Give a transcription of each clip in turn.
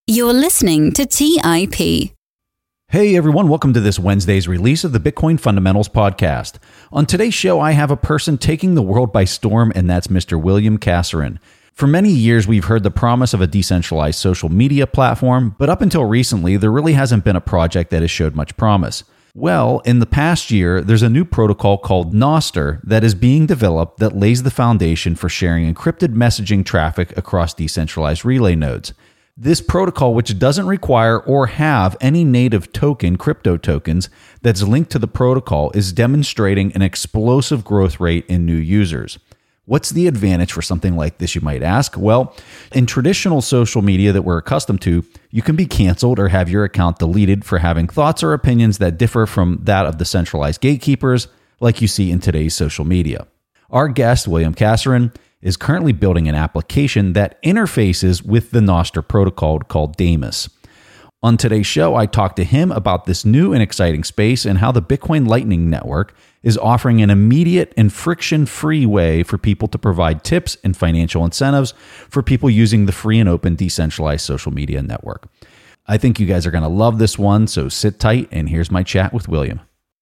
You're listening to TIP. Hey everyone, welcome to this Wednesday's release of the Bitcoin Fundamentals podcast. On today's show, I have a person taking the world by storm, and that's Mr. William Casarin. For many years, we've heard the promise of a decentralized social media platform, but up until recently, there really hasn't been a project that has showed much promise. Well, in the past year, there's a new protocol called Nostr that is being developed that lays the foundation for sharing encrypted messaging traffic across decentralized relay nodes. This protocol, which doesn't require or have any native token, crypto tokens, that's linked to the protocol, is demonstrating an explosive growth rate in new users. What's the advantage for something like this, you might ask? Well, in traditional social media that we're accustomed to, you can be canceled or have your account deleted for having thoughts or opinions that differ from that of the centralized gatekeepers, like you see in today's social media. Our guest, William Casarin, is currently building an application that interfaces with the Nostr protocol called Damus. On today's show, I talked to him about this new and exciting space and how the Bitcoin Lightning Network is offering an immediate and friction-free way for people to provide tips and financial incentives for people using the free and open decentralized social media network. I think you guys are going to love this one, so sit tight, and here's my chat with William.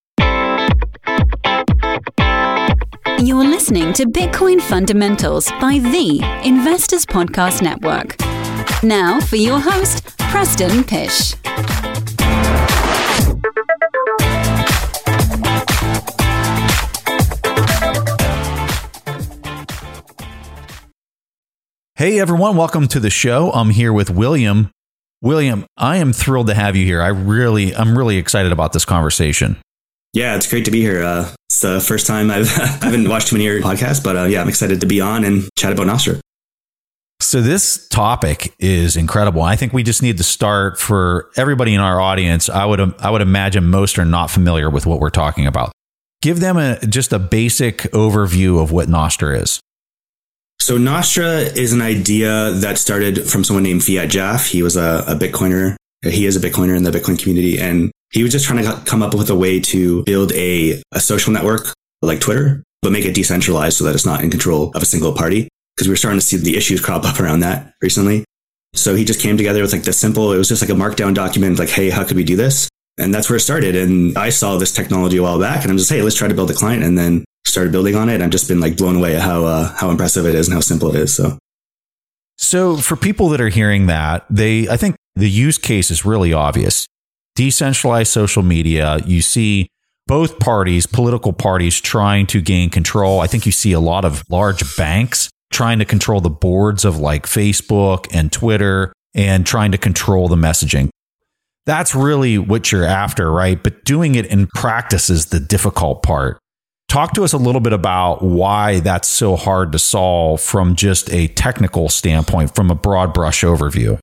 You're listening to Bitcoin Fundamentals by the Investors Podcast Network. Now for your host, Preston Pysh. Hey everyone, welcome to the show. I'm here with William. William, I am thrilled to have you here. I'm really excited about this conversation. Yeah, it's great to be here. It's the first time I haven't watched too many of your podcasts, but I'm excited to be on and chat about Nostr. So this topic is incredible. I think we just need to start for everybody in our audience. I would imagine most are not familiar with what we're talking about. Give them just a basic overview of what Nostr is. So Nostr is an idea that started from someone named Fiat Jaffe. He was a Bitcoiner. He is a Bitcoiner in the Bitcoin community, and he was just trying to come up with a way to build a social network like Twitter, but make it decentralized so that it's not in control of a single party. Because we were starting to see the issues crop up around that recently. So he just came together with like this simple, it was just like a markdown document, like, hey, how could we do this? And that's where it started. And I saw this technology a while back and I'm just, hey, let's try to build a client, and then started building on it. And I've just been like blown away at how impressive it is and how simple it is. So for people that are hearing that, I think the use case is really obvious. Decentralized social media, you see both parties, political parties, trying to gain control. I think you see a lot of large banks trying to control the boards of like Facebook and Twitter and trying to control the messaging. That's really what you're after, right? But doing it in practice is the difficult part. Talk to us a little bit about why that's so hard to solve from just a technical standpoint, from a broad brush overview.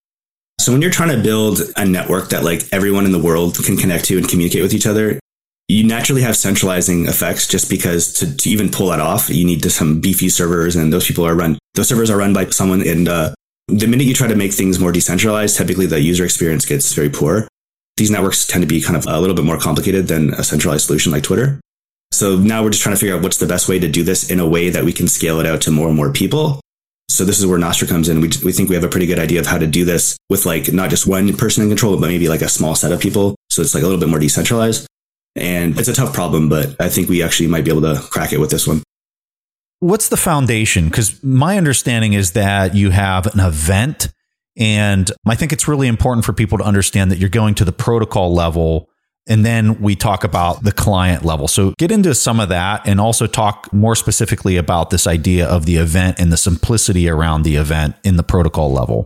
So when you're trying to build a network that like everyone in the world can connect to and communicate with each other, you naturally have centralizing effects, just because to even pull that off, you need some beefy servers, and those servers are run by someone. And the minute you try to make things more decentralized, typically the user experience gets very poor. These networks tend to be kind of a little bit more complicated than a centralized solution like Twitter. So now we're just trying to figure out what's the best way to do this in a way that we can scale it out to more and more people. So this is where Nostr comes in. We think we have a pretty good idea of how to do this with like not just one person in control, but maybe like a small set of people. So it's like a little bit more decentralized. And it's a tough problem, but I think we actually might be able to crack it with this one. What's the foundation? Because my understanding is that you have an event, and I think it's really important for people to understand that you're going to the protocol level, and then we talk about the client level. So get into some of that, and also talk more specifically about this idea of the event and the simplicity around the event in the protocol level.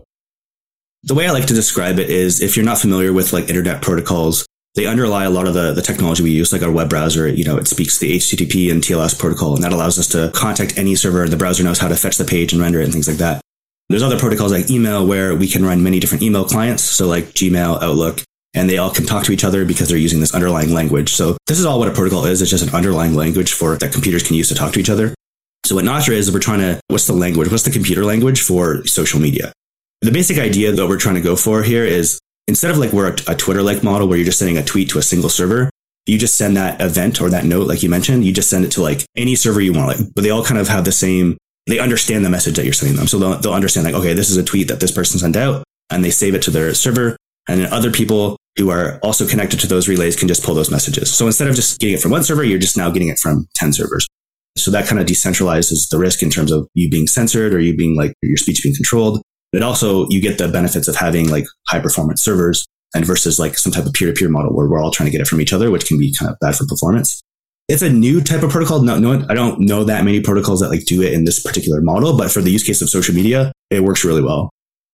The way I like to describe it is, if you're not familiar with like internet protocols, they underlie a lot of the technology we use, like our web browser. It speaks the HTTP and TLS protocol, and that allows us to contact any server, and the browser knows how to fetch the page and render it and things like that. There's other protocols like email, where we can run many different email clients, so like Gmail, Outlook, and they all can talk to each other because they're using this underlying language. So this is all what a protocol is. It's just an underlying language that computers can use to talk to each other. So what Nostr is what's the language? What's the computer language for social media? The basic idea that we're trying to go for here is, instead of like we're a Twitter-like model where you're just sending a tweet to a single server, you just send that event or that note, like you mentioned, you just send it to like any server you want. But they all kind of have the same, they understand the message that you're sending them. So they'll understand like, okay, this is a tweet that this person sent out. and they save it to their server. And then other people who are also connected to those relays can just pull those messages. So instead of just getting it from one server, you're just now getting it from 10 servers. So that kind of decentralizes the risk in terms of you being censored or you being like your speech being controlled. But also you get the benefits of having like high performance servers and versus like some type of peer-to-peer model where we're all trying to get it from each other, which can be kind of bad for performance. It's a new type of protocol. I don't know that many protocols that like do it in this particular model, but for the use case of social media, it works really well.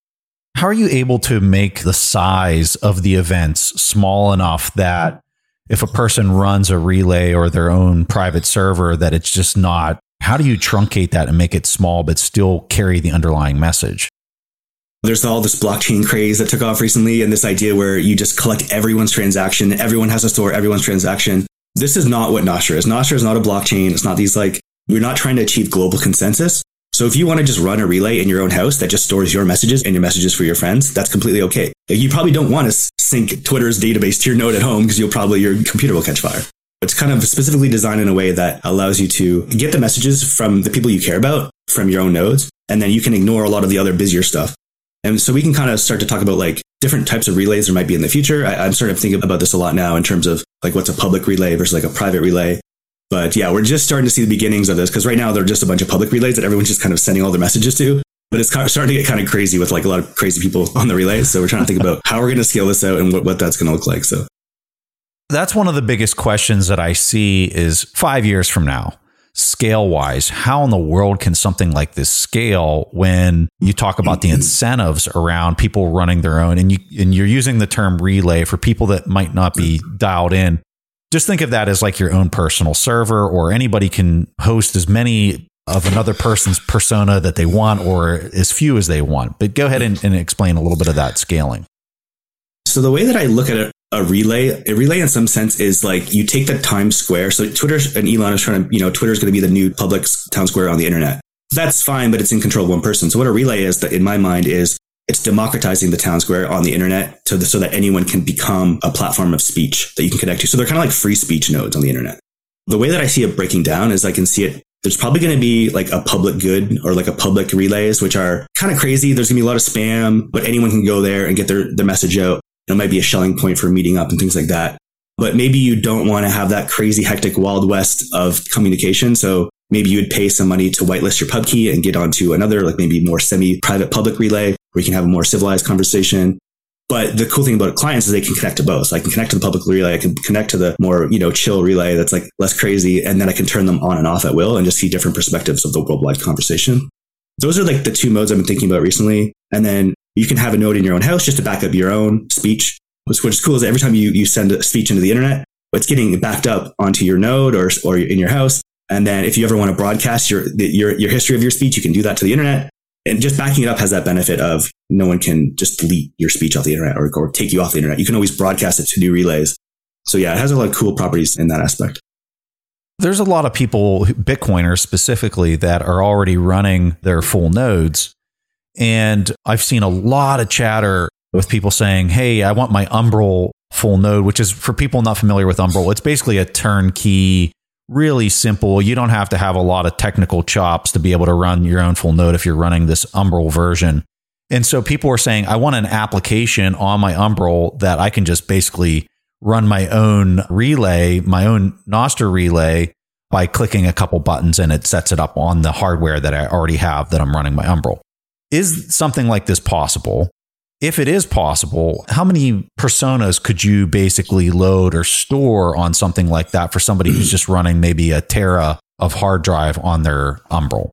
How are you able to make the size of the events small enough that if a person runs a relay or their own private server, that it's just not, how do you truncate that and make it small, but still carry the underlying message? There's all this blockchain craze that took off recently and this idea where you just collect everyone's transaction. Everyone has to store everyone's transaction. This is not what Nostr is. Nostr is not a blockchain. It's not these like, we're not trying to achieve global consensus. So if you want to just run a relay in your own house that just stores your messages and your messages for your friends, that's completely okay. You probably don't want to sync Twitter's database to your node at home because your computer will catch fire. It's kind of specifically designed in a way that allows you to get the messages from the people you care about from your own nodes, and then you can ignore a lot of the other busier stuff. And so we can kind of start to talk about like different types of relays there might be in the future. I'm starting to think about this a lot now in terms of like what's a public relay versus like a private relay. But yeah, we're just starting to see the beginnings of this because right now they're just a bunch of public relays that everyone's just kind of sending all their messages to. But it's starting to get kind of crazy with like a lot of crazy people on the relays. So we're trying to think about how we're going to scale this out and what that's going to look like. So that's one of the biggest questions that I see is 5 years from now, scale wise, how in the world can something like this scale when you talk about the incentives around people running their own and you're using the term relay for people that might not be dialed in. Just think of that as like your own personal server, or anybody can host as many of another person's persona that they want or as few as they want. But go ahead and explain a little bit of that scaling. So the way that I look at a relay in some sense is like you take the Times Square. So Twitter and Elon is trying to, Twitter's going to be the new public town square on the internet. That's fine, but it's in control of one person. So what a relay is, that in my mind, is it's democratizing the town square on the internet so that anyone can become a platform of speech that you can connect to. So they're kind of like free speech nodes on the internet. The way that I see it breaking down is I can see it. There's probably going to be like a public good or like a public relays, which are kind of crazy. There's going to be a lot of spam, but anyone can go there and get their message out. It might be a Schelling point for meeting up and things like that. But maybe you don't want to have that crazy, hectic Wild West of communication. So maybe you would pay some money to whitelist your pub key and get onto another, like maybe more semi-private public relay where you can have a more civilized conversation. But the cool thing about clients is they can connect to both. So I can connect to the public relay. I can connect to the more, chill relay that's like less crazy. And then I can turn them on and off at will and just see different perspectives of the worldwide conversation. Those are like the two modes I've been thinking about recently. And then you can have a node in your own house just to back up your own speech. Which is cool is every time you send a speech into the internet, it's getting backed up onto your node or in your house. And then if you ever want to broadcast your history of your speech, you can do that to the internet. And just backing it up has that benefit of no one can just delete your speech off the internet or take you off the internet. You can always broadcast it to new relays. So yeah, it has a lot of cool properties in that aspect. There's a lot of people, Bitcoiners specifically, that are already running their full nodes. And I've seen a lot of chatter with people saying, hey, I want my Umbrel full node, which is, for people not familiar with Umbrel, it's basically a turnkey, really simple. You don't have to have a lot of technical chops to be able to run your own full node if you're running this Umbrel version. And so people are saying, I want an application on my Umbrel that I can just basically run my own relay, my own Nostr relay, by clicking a couple buttons and it sets it up on the hardware that I already have that I'm running my Umbrel. Is something like this possible? If it is possible, how many personas could you basically load or store on something like that for somebody who's just running maybe a tera of hard drive on their Umbrel?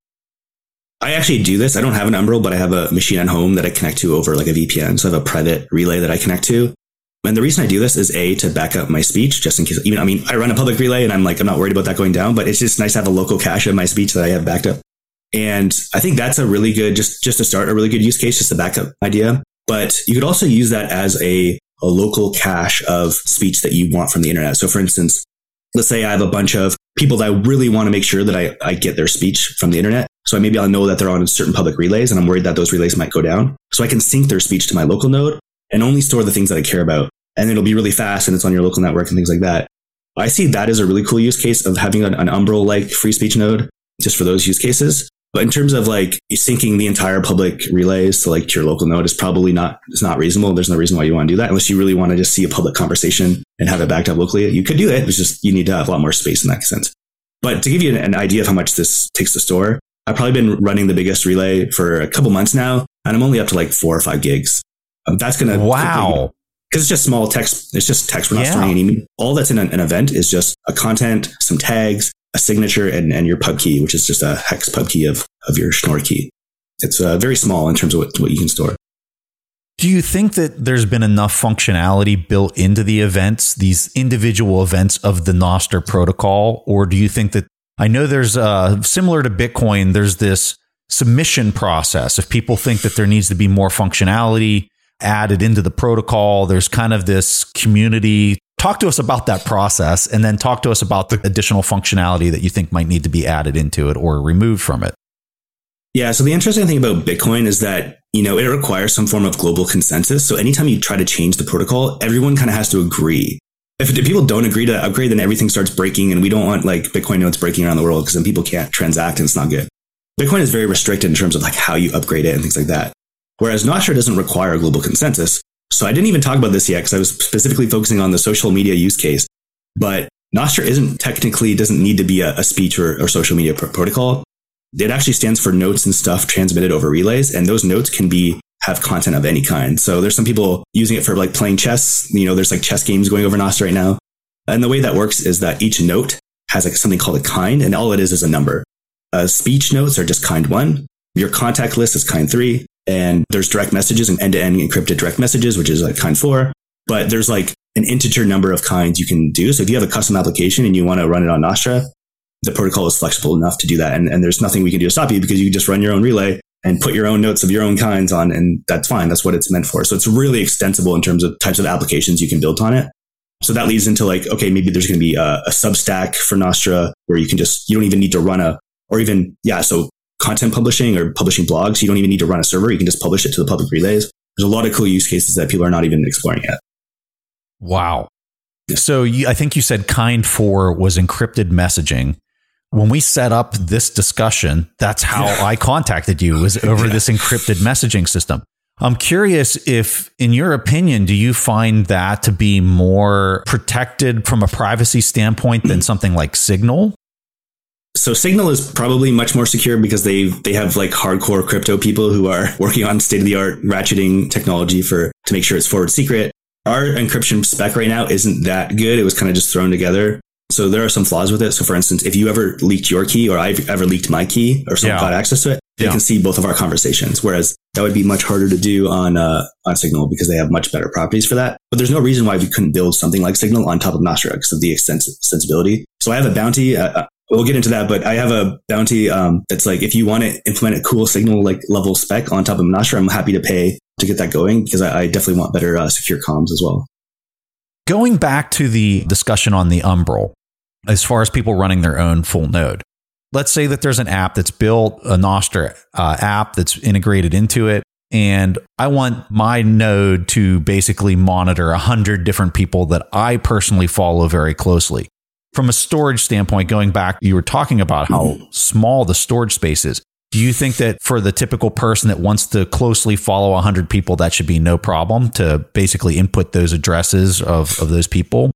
I actually do this. I don't have an Umbrel, but I have a machine at home that I connect to over like a VPN. So I have a private relay that I connect to. And the reason I do this is to back up my speech, just in case, I run a public relay and I'm not worried about that going down, but it's just nice to have a local cache of my speech that I have backed up. And I think that's a really good, just to start, a really good use case, just a backup idea. But you could also use that as a local cache of speech that you want from the internet. So for instance, let's say I have a bunch of people that I really want to make sure that I get their speech from the internet. So maybe I'll know that they're on certain public relays and I'm worried that those relays might go down. So I can sync their speech to my local node and only store the things that I care about. And it'll be really fast and it's on your local network and things like that. I see that as a really cool use case of having an Umbrel-like free speech node just for those use cases. But in terms of like syncing the entire public relays to like your local node is probably it's not reasonable. There's no reason why you want to do that unless you really want to just see a public conversation and have it backed up locally. You could do it. It's just you need to have a lot more space in that sense. But to give you an idea of how much this takes to store, I've probably been running the biggest relay for a couple months now, and I'm only up to like 4 or 5 gigs. That's going to... Wow. Because it's just small text. It's just text. We're not storing any... All that's in an event is just a content, some tags, a signature, and your pub key, which is just a hex pub key of your Schnorr key. It's very small in terms of what you can store. Do you think that there's been enough functionality built into the events, these individual events of the Nostr protocol? Or do you think that, I know there's similar to Bitcoin, there's this submission process. If people think that there needs to be more functionality added into the protocol, there's kind of this community. Talk to us about that process, and then talk to us about the additional functionality that you think might need to be added into it or removed from it. Yeah. So the interesting thing about Bitcoin is that, it requires some form of global consensus. So anytime you try to change the protocol, everyone kind of has to agree. If people don't agree to upgrade, then everything starts breaking, and we don't want like Bitcoin nodes breaking around the world because then people can't transact and it's not good. Bitcoin is very restricted in terms of like how you upgrade it and things like that. Whereas Nostr doesn't require a global consensus. So I didn't even talk about this yet because I was specifically focusing on the social media use case. But Nostr doesn't need to be a speech or social media protocol. It actually stands for notes and stuff transmitted over relays. And those notes can have content of any kind. So there's some people using it for like playing chess. There's like chess games going over Nostr right now. And the way that works is that each note has like something called a kind. And all it is a number. Speech notes are just kind 1. Your contact list is kind 3. And there's direct messages and end-to-end encrypted direct messages, which is like kind 4. But there's like an integer number of kinds you can do. So if you have a custom application and you want to run it on Nostr, the protocol is flexible enough to do that. And there's nothing we can do to stop you because you can just run your own relay and put your own notes of your own kinds on, and that's fine. That's what it's meant for. So it's really extensible in terms of types of applications you can build on it. So that leads into like, okay, maybe there's going to be a Substack for Nostr where you don't even need to run so content publishing or publishing blogs, you don't even need to run a server. You can just publish it to the public relays. There's a lot of cool use cases that people are not even exploring yet. Wow. So I think you said kind 4 was encrypted messaging. When we set up this discussion, that's how I contacted you, was over this encrypted messaging system. I'm curious if, in your opinion, do you find that to be more protected from a privacy standpoint than something like Signal? So Signal is probably much more secure because they have like hardcore crypto people who are working on state-of-the-art ratcheting technology to make sure it's forward secret. Our encryption spec right now isn't that good. It was kind of just thrown together. So there are some flaws with it. So for instance, if you ever leaked your key or I've ever leaked my key or someone got access to it, they can see both of our conversations. Whereas that would be much harder to do on Signal because they have much better properties for that. But there's no reason why we couldn't build something like Signal on top of Nostr because of the extensibility. So I have a bounty. We'll get into that, but I have a bounty that's like, if you want to implement a cool Signal like level spec on top of Nostr, I'm happy to pay to get that going because I definitely want better secure comms as well. Going back to the discussion on the Umbrel, as far as people running their own full node, let's say that there's an app that's built, a Nostr app that's integrated into it, and I want my node to basically monitor 100 different people that I personally follow very closely. From a storage standpoint, going back, you were talking about how small the storage space is. Do you think that for the typical person that wants to closely follow 100 people, that should be no problem to basically input those addresses of those people?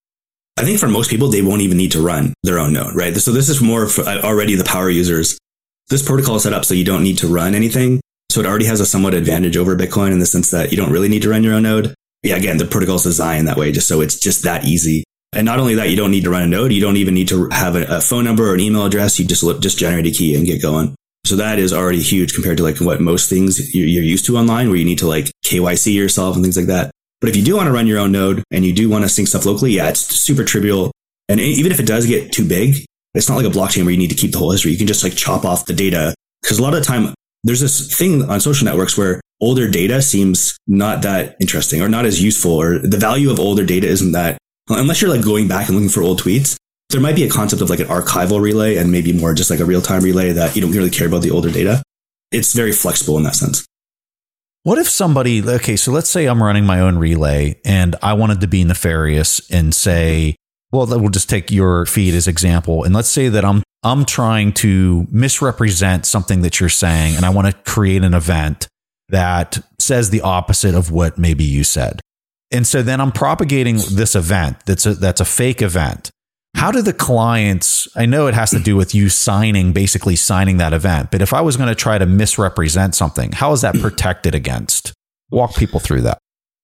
I think for most people, they won't even need to run their own node, right? So this is more for already the power users. This protocol is set up so you don't need to run anything. So it already has a somewhat advantage over Bitcoin in the sense that you don't really need to run your own node. Yeah, again, the protocol is designed that way, just so it's just that easy. And not only that, you don't need to run a node. You don't even need to have a phone number or an email address. You just generate a key and get going. So that is already huge compared to like what most things you're used to online, where you need to like KYC yourself and things like that. But if you do want to run your own node and you do want to sync stuff locally, yeah, it's super trivial. And even if it does get too big, it's not like a blockchain where you need to keep the whole history. You can just like chop off the data. Because a lot of the time, there's this thing on social networks where older data seems not that interesting or not as useful, or the value of older data isn't that, unless you're like going back and looking for old tweets. There might be a concept of like an archival relay and maybe more just like a real-time relay that you don't really care about the older data. It's very flexible in that sense. What if somebody, okay, so let's say I'm running my own relay and I wanted to be nefarious and say, well, we'll just take your feed as example. And let's say that I'm I'm trying to misrepresent something that you're saying, and I want to create an event that says the opposite of what maybe you said. And so then I'm propagating this event that's a fake event. How do the clients, I know it has to do with you basically signing that event, but if I was going to try to misrepresent something, how is that protected against? Walk people through that.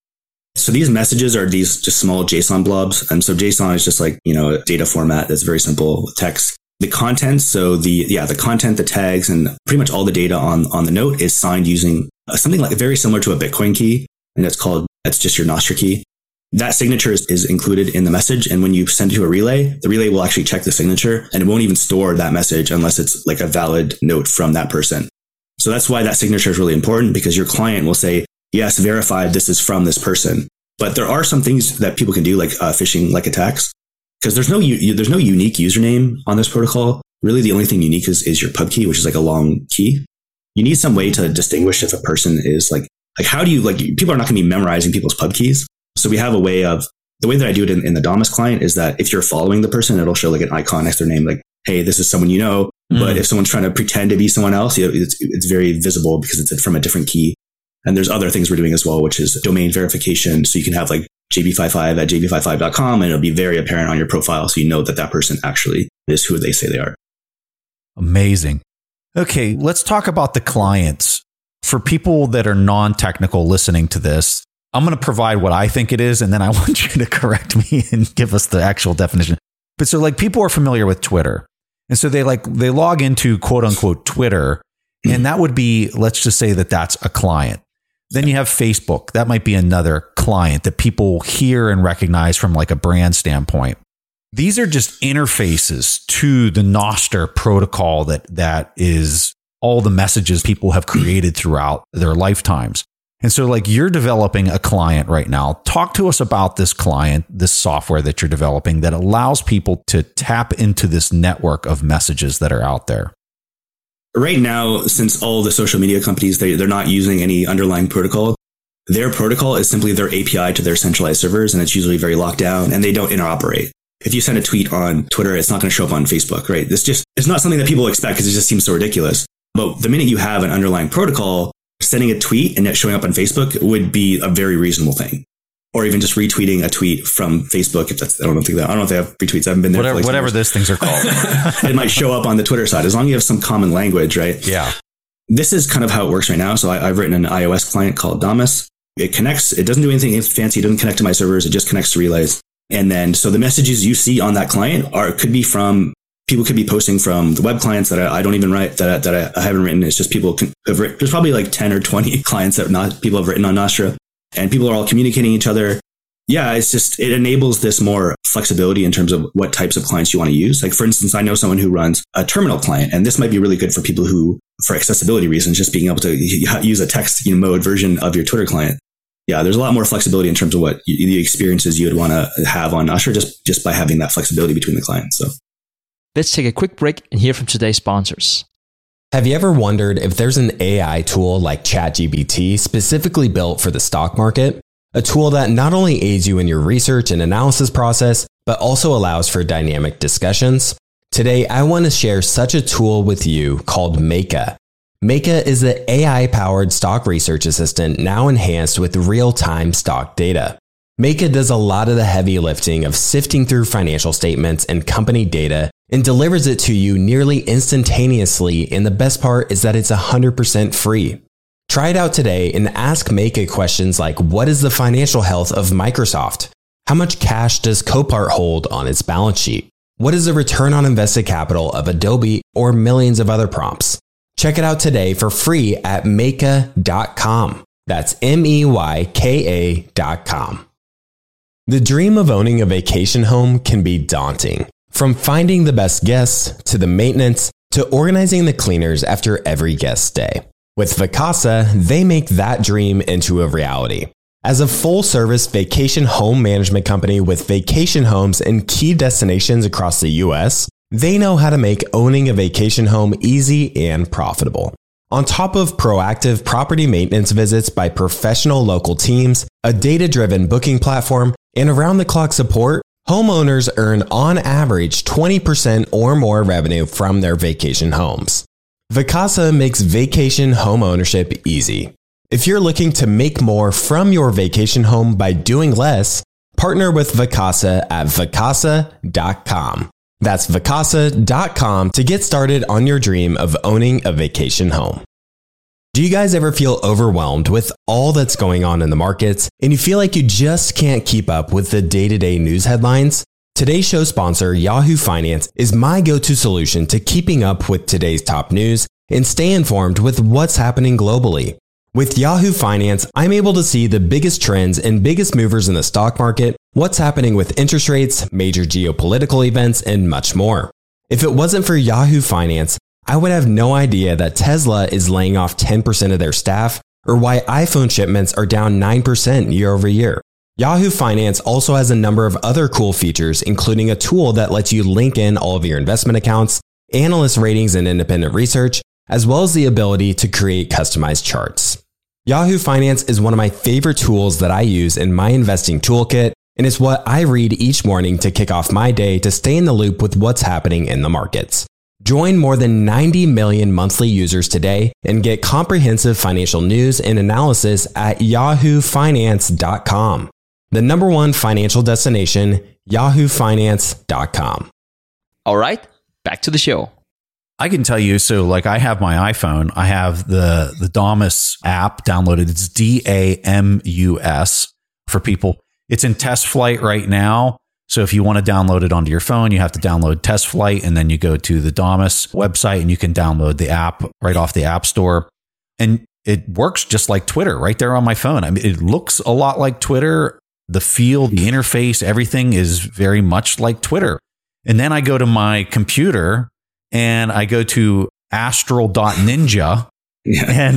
So these messages are these just small JSON blobs. And so JSON is just like, a data format that's very simple with text. The content, so the content, the tags, and pretty much all the data on the note is signed using something like very similar to a Bitcoin key. And that's just your Nostr key. That signature is included in the message. And when you send it to a relay, the relay will actually check the signature and it won't even store that message unless it's like a valid note from that person. So that's why that signature is really important, because your client will say, yes, verified, this is from this person. But there are some things that people can do, like phishing like attacks, because there's no unique username on this protocol. Really, the only thing unique is your pub key, which is like a long key. You need some way to distinguish if a person is like how do you, people are not going to be memorizing people's pub keys. So we have the way that I do it in the Damus client is that if you're following the person, it'll show like an icon next to their name, like, hey, this is someone you know. But if someone's trying to pretend to be someone else, it's very visible because it's from a different key. And there's other things we're doing as well, which is domain verification. So you can have like jb55@jb55.com and it'll be very apparent on your profile. So you know that person actually is who they say they are. Amazing. Okay, let's talk about the clients. For people that are non-technical listening to this, I'm going to provide what I think it is, and then I want you to correct me and give us the actual definition. But so people are familiar with Twitter. And so they log into quote unquote Twitter, and that would be, let's just say that's a client. Then you have Facebook. That might be another client that people hear and recognize from like a brand standpoint. These are just interfaces to the Nostr protocol that is all the messages people have created throughout their lifetimes. And so you're developing a client right now. Talk to us about this client, this software that you're developing that allows people to tap into this network of messages that are out there. Right now, since all the social media companies, they're not using any underlying protocol, their protocol is simply their API to their centralized servers, and it's usually very locked down, and they don't interoperate. If you send a tweet on Twitter, it's not going to show up on Facebook, right? It's not something that people expect because it just seems so ridiculous. But the minute you have an underlying protocol, sending a tweet and it showing up on Facebook would be a very reasonable thing. Or even just retweeting a tweet from Facebook. I don't know if they have retweets. I haven't been there. Whatever those things are called. It might show up on the Twitter side as long as you have some common language, right? Yeah. This is kind of how it works right now. So I've written an iOS client called Damus. It connects. It doesn't do anything fancy. It doesn't connect to my servers. It just connects to relays. And then, so the messages you see on that client could be from people could be posting from the web clients that I don't even write, that I haven't written. It's just people have written. There's probably like 10 or 20 clients that people have written on Nostr, and people are all communicating each other. Yeah, it enables this more flexibility in terms of what types of clients you want to use. Like, for instance, I know someone who runs a terminal client, and this might be really good for people who, for accessibility reasons, just being able to use a text mode version of your Twitter client. Yeah, there's a lot more flexibility in terms of what the experiences you would want to have on Nostr just by having that flexibility between the clients. So let's take a quick break and hear from today's sponsors. Have you ever wondered if there's an AI tool like ChatGPT specifically built for the stock market? A tool that not only aids you in your research and analysis process, but also allows for dynamic discussions? Today, I want to share such a tool with you called Meka. Meka is the AI-powered stock research assistant now enhanced with real-time stock data. Meka does a lot of the heavy lifting of sifting through financial statements and company data and delivers it to you nearly instantaneously, and the best part is that it's 100% free. Try it out today and ask Meka questions like, what is the financial health of Microsoft? How much cash does Copart hold on its balance sheet? What is the return on invested capital of Adobe, or millions of other prompts? Check it out today for free at Meka.com. That's MEYKA.com. The dream of owning a vacation home can be daunting. From finding the best guests, to the maintenance, to organizing the cleaners after every guest stay. With Vacasa, they make that dream into a reality. As a full-service vacation home management company with vacation homes in key destinations across the U.S., they know how to make owning a vacation home easy and profitable. On top of proactive property maintenance visits by professional local teams, a data-driven booking platform, and around-the-clock support, homeowners earn on average 20% or more revenue from their vacation homes. Vacasa makes vacation home ownership easy. If you're looking to make more from your vacation home by doing less, partner with Vacasa at vacasa.com. That's vacasa.com to get started on your dream of owning a vacation home. Do you guys ever feel overwhelmed with all that's going on in the markets and you feel like you just can't keep up with the day-to-day news headlines? Today's show sponsor, Yahoo Finance, is my go-to solution to keeping up with today's top news and stay informed with what's happening globally. With Yahoo Finance, I'm able to see the biggest trends and biggest movers in the stock market, what's happening with interest rates, major geopolitical events, and much more. If it wasn't for Yahoo Finance, I would have no idea that Tesla is laying off 10% of their staff or why iPhone shipments are down 9% year over year. Yahoo Finance also has a number of other cool features, including a tool that lets you link in all of your investment accounts, analyst ratings and independent research, as well as the ability to create customized charts. Yahoo Finance is one of my favorite tools that I use in my investing toolkit, and it's what I read each morning to kick off my day to stay in the loop with what's happening in the markets. Join more than 90 million monthly users today and get comprehensive financial news and analysis at yahoofinance.com. The number one financial destination, yahoofinance.com. All right, back to the show. I can tell you, so like I have my iPhone, I have the Damus app downloaded. It's DAMUS for people. It's in test flight right now. So if you want to download it onto your phone, you have to download Test Flight, and then you go to the Damus website and you can download the app right off the App Store. And it works just like Twitter right there on my phone. I mean, it looks a lot like Twitter. The feel, the interface, everything is very much like Twitter. And then I go to my computer and I go to astral.ninja and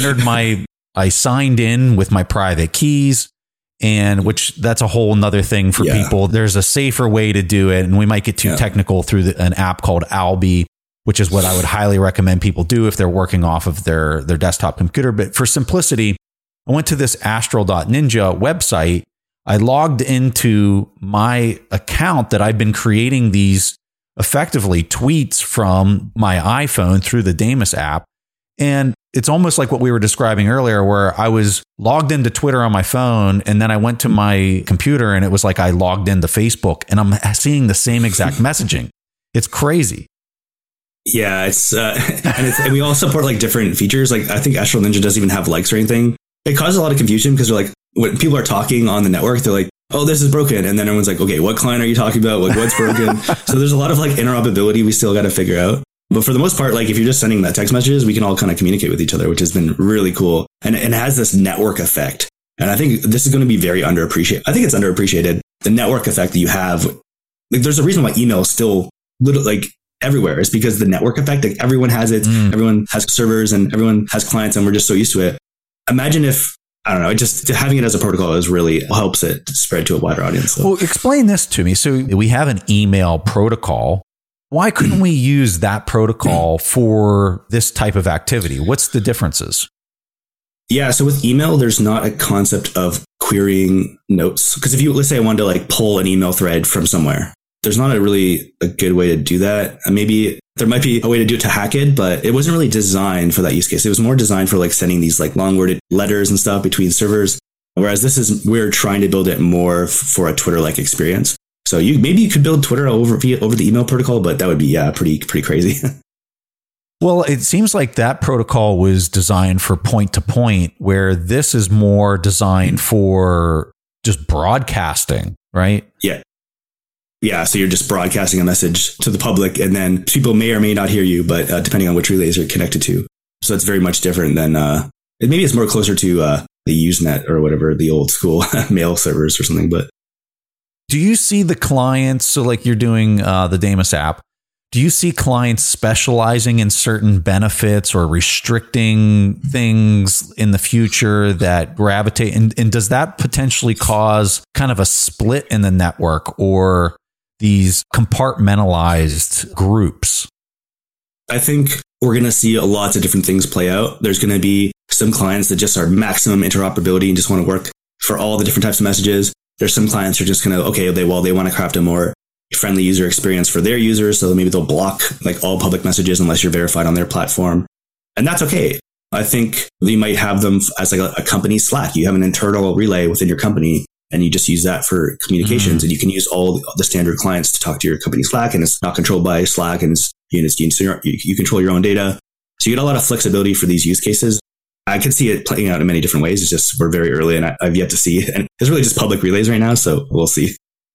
I signed in with my private keys. And which that's a whole nother thing for people. There's a safer way to do it. And we might get too technical through an app called Alby, which is what I would highly recommend people do if they're working off of their desktop computer. But for simplicity, I went to this astral.ninja website. I logged into my account that I've been creating these effectively tweets from my iPhone through the Damus app. And it's almost like what we were describing earlier, where I was logged into Twitter on my phone and then I went to my computer and it was like I logged into Facebook and I'm seeing the same exact messaging. It's crazy. Yeah, and we all support like different features. Like I think Astral Ninja doesn't even have likes or anything. It causes a lot of confusion because they're like, when people are talking on the network, they're like, oh, this is broken. And then everyone's like, okay, what client are you talking about? Like, what's broken? So there's a lot of like interoperability we still got to figure out. But for the most part, like if you're just sending that text messages, we can all kind of communicate with each other, which has been really cool. And it has this network effect. And I think this is going to be very underappreciated. I think it's underappreciated. The network effect that you have, like there's a reason why email is still like everywhere. It's because the network effect, like everyone has it. Everyone has servers and everyone has clients and we're just so used to it. Imagine if, I don't know, just having it as a protocol is really helps it spread to a wider audience. So. Well, explain this to me. So we have an email protocol. Why couldn't we use that protocol for this type of activity? What's the differences? Yeah. So with email, there's not a concept of querying notes. Because if you, let's say I wanted to like pull an email thread from somewhere, there's not a good way to do that. Maybe there might be a way to do it to hack it, but it wasn't really designed for that use case. It was more designed for like sending these like long worded letters and stuff between servers. Whereas we're trying to build it more for a Twitter-like experience. So maybe you could build Twitter over the email protocol, but that would be pretty crazy. Well, it seems like that protocol was designed for point to point, where this is more designed for just broadcasting, right? Yeah. Yeah. So you're just broadcasting a message to the public, and then people may or may not hear you, but depending on which relays you're connected to. So it's very much different than maybe it's more closer to the Usenet or whatever, the old school mail servers or something, but. Do you see the clients, so like you're doing the Damus app, do you see clients specializing in certain benefits or restricting things in the future that gravitate? And does that potentially cause kind of a split in the network or these compartmentalized groups? I think we're going to see lots of different things play out. There's going to be some clients that just are maximum interoperability and just want to work for all the different types of messages. There's some clients who are just going to, they want to craft a more friendly user experience for their users. So maybe they'll block like all public messages unless you're verified on their platform. And that's okay. I think you might have them as like a company Slack. You have an internal relay within your company and you just use that for communications. And you can use all the standard clients to talk to your company Slack, and it's not controlled by Slack, and you control your own data. So you get a lot of flexibility for these use cases. I can see it playing out in many different ways. It's just we're very early and I've yet to see. And it's really just public relays right now. So we'll see.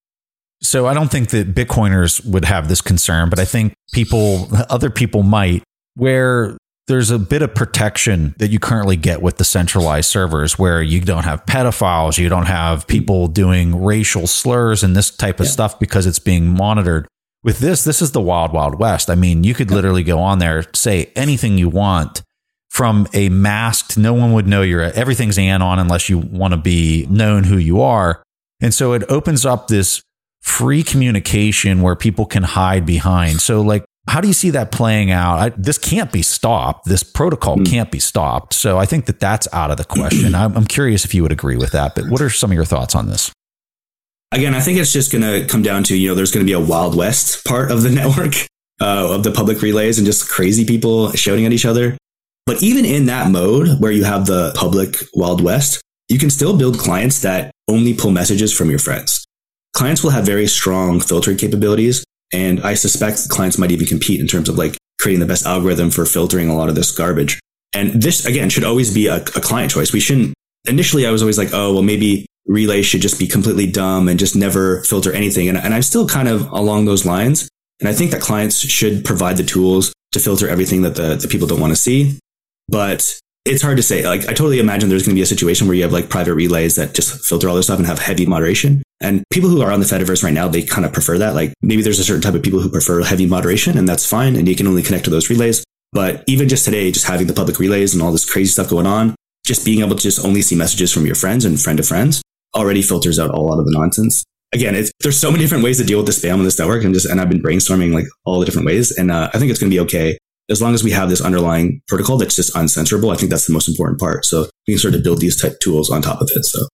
So I don't think that Bitcoiners would have this concern, but I think other people might, where there's a bit of protection that you currently get with the centralized servers where you don't have pedophiles, you don't have people doing racial slurs and this type of stuff because it's being monitored. With this is the wild, wild west. I mean, you could literally go on there, say anything you want from a masked, no one would know everything's anon unless you want to be known who you are. And so it opens up this free communication where people can hide behind. So like, how do you see that playing out? This can't be stopped. This protocol can't be stopped. So I think that's out of the question. I'm curious if you would agree with that, but what are some of your thoughts on this? Again, I think it's just going to come down to, there's going to be a Wild West part of the network of the public relays and just crazy people shouting at each other. But even in that mode where you have the public Wild West, you can still build clients that only pull messages from your friends. Clients will have very strong filtering capabilities. And I suspect clients might even compete in terms of like creating the best algorithm for filtering a lot of this garbage. And this, again, should always be a client choice. Initially, I was always like, maybe Relay should just be completely dumb and just never filter anything. And I'm still kind of along those lines. And I think that clients should provide the tools to filter everything that the people don't want to see. But it's hard to say. Like, I totally imagine there's going to be a situation where you have like private relays that just filter all this stuff and have heavy moderation. And people who are on the Fediverse right now, they kind of prefer that. Like maybe there's a certain type of people who prefer heavy moderation, and that's fine. And you can only connect to those relays. But even just today, just having the public relays and all this crazy stuff going on, just being able to just only see messages from your friends and friend to friends already filters out a lot of the nonsense. Again, there's so many different ways to deal with the spam on this network, and I've been brainstorming like all the different ways. And I think it's going to be okay as long as we have this underlying protocol that's just uncensorable. I think that's the most important part. So we can sort of build these type tools on top of it. So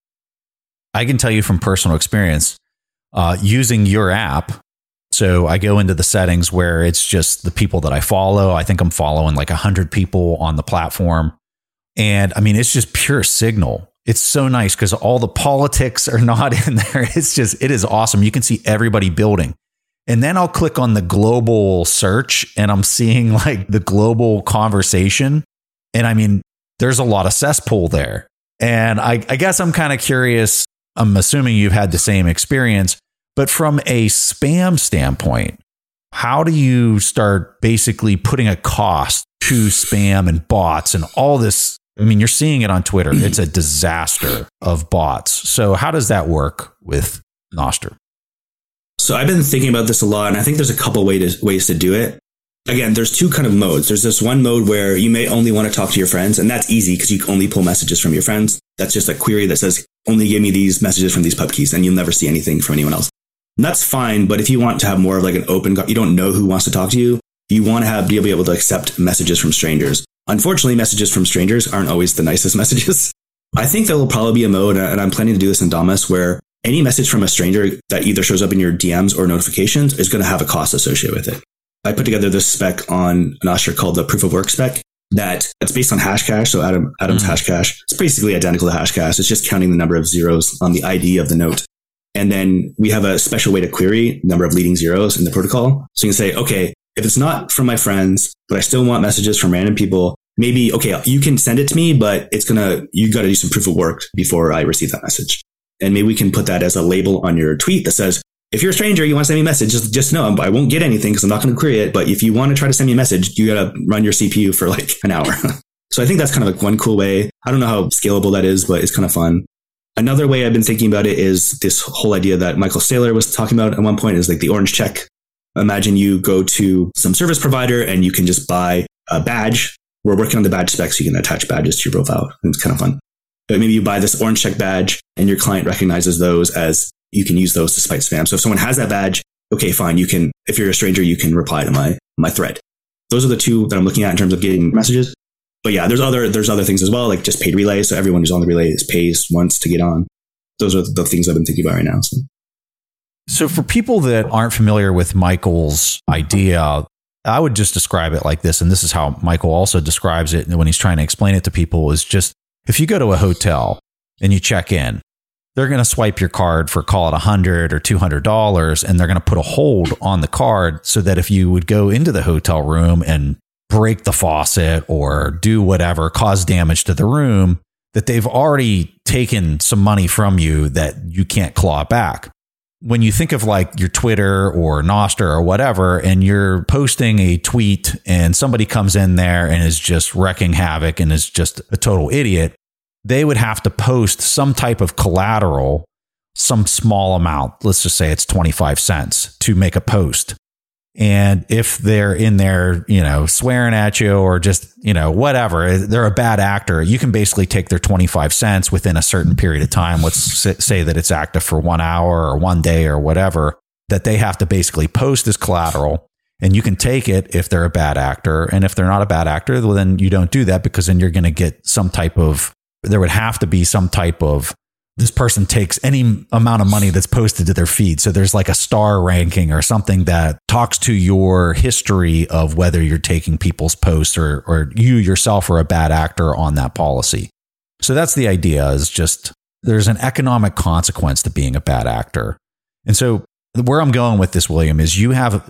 I can tell you from personal experience, using your app. So I go into the settings where it's just the people that I follow. I think I'm following like 100 people on the platform. And I mean, it's just pure signal. It's so nice because all the politics are not in there. It is awesome. You can see everybody building. And then I'll click on the global search and I'm seeing like the global conversation. And I mean, there's a lot of cesspool there. And I guess I'm kind of curious. I'm assuming you've had the same experience, but from a spam standpoint, how do you start basically putting a cost to spam and bots and all this? I mean, you're seeing it on Twitter. It's a disaster of bots. So how does that work with Nostr? So I've been thinking about this a lot, and I think there's a couple ways to do it. Again, there's two kind of modes. There's this one mode where you may only want to talk to your friends, and that's easy because you can only pull messages from your friends. That's just a query that says, only give me these messages from these pub keys, and you'll never see anything from anyone else. And that's fine, but if you want to have more of like an open, you don't know who wants to talk to you, you want to be able to accept messages from strangers. Unfortunately, messages from strangers aren't always the nicest messages. I think there will probably be a mode, and I'm planning to do this in Damus, where any message from a stranger that either shows up in your DMs or notifications is going to have a cost associated with it. I put together this spec on Nostr called the proof of work spec that's based on Hashcash. So Adam's Hashcash. It's basically identical to Hashcash. It's just counting the number of zeros on the ID of the note. And then we have a special way to query number of leading zeros in the protocol. So you can say, okay, if it's not from my friends, but I still want messages from random people, maybe, okay, you can send it to me, but you got to do some proof of work before I receive that message. And maybe we can put that as a label on your tweet that says, if you're a stranger, you want to send me a message, just know I won't get anything because I'm not going to query it. But if you want to try to send me a message, you got to run your CPU for like an hour. So I think that's kind of like one cool way. I don't know how scalable that is, but it's kind of fun. Another way I've been thinking about it is this whole idea that Michael Saylor was talking about at one point is like the orange check. Imagine you go to some service provider and you can just buy a badge. We're working on the badge specs. So you can attach badges to your profile. It's kind of fun. But maybe you buy this orange check badge and your client recognizes those as you can use those to spite spam. So if someone has that badge, okay, fine. If you're a stranger, you can reply to my thread. Those are the two that I'm looking at in terms of getting messages. But yeah, there's other things as well, like just paid relay. So everyone who's on the relay pays once to get on. those are the things I've been thinking about right now. So for people that aren't familiar with Michael's idea, I would just describe it like this. And this is how Michael also describes it when he's trying to explain it to people, is just if you go to a hotel and you check in, they're going to swipe your card for, call it $100 or $200, and they're going to put a hold on the card so that if you would go into the hotel room and break the faucet or do whatever, cause damage to the room, that they've already taken some money from you that you can't claw back. When you think of like your Twitter or Nostr or whatever, and you're posting a tweet and somebody comes in there and is just wrecking havoc and is just a total idiot, they would have to post some type of collateral, some small amount. Let's just say it's 25 cents to make a post. And if they're in there, swearing at you or just, whatever, they're a bad actor, you can basically take their 25 cents within a certain period of time. Let's say that it's active for 1 hour or 1 day or whatever, that they have to basically post as collateral. And you can take it if they're a bad actor. And if they're not a bad actor, well, then you don't do that, because then you're going to get some type of, there would have to be some type of, this person takes any amount of money that's posted to their feed. So there's like a star ranking or something that talks to your history of whether you're taking people's posts or you yourself are a bad actor on that policy. So that's the idea, is just there's an economic consequence to being a bad actor. And so where I'm going with this, William, is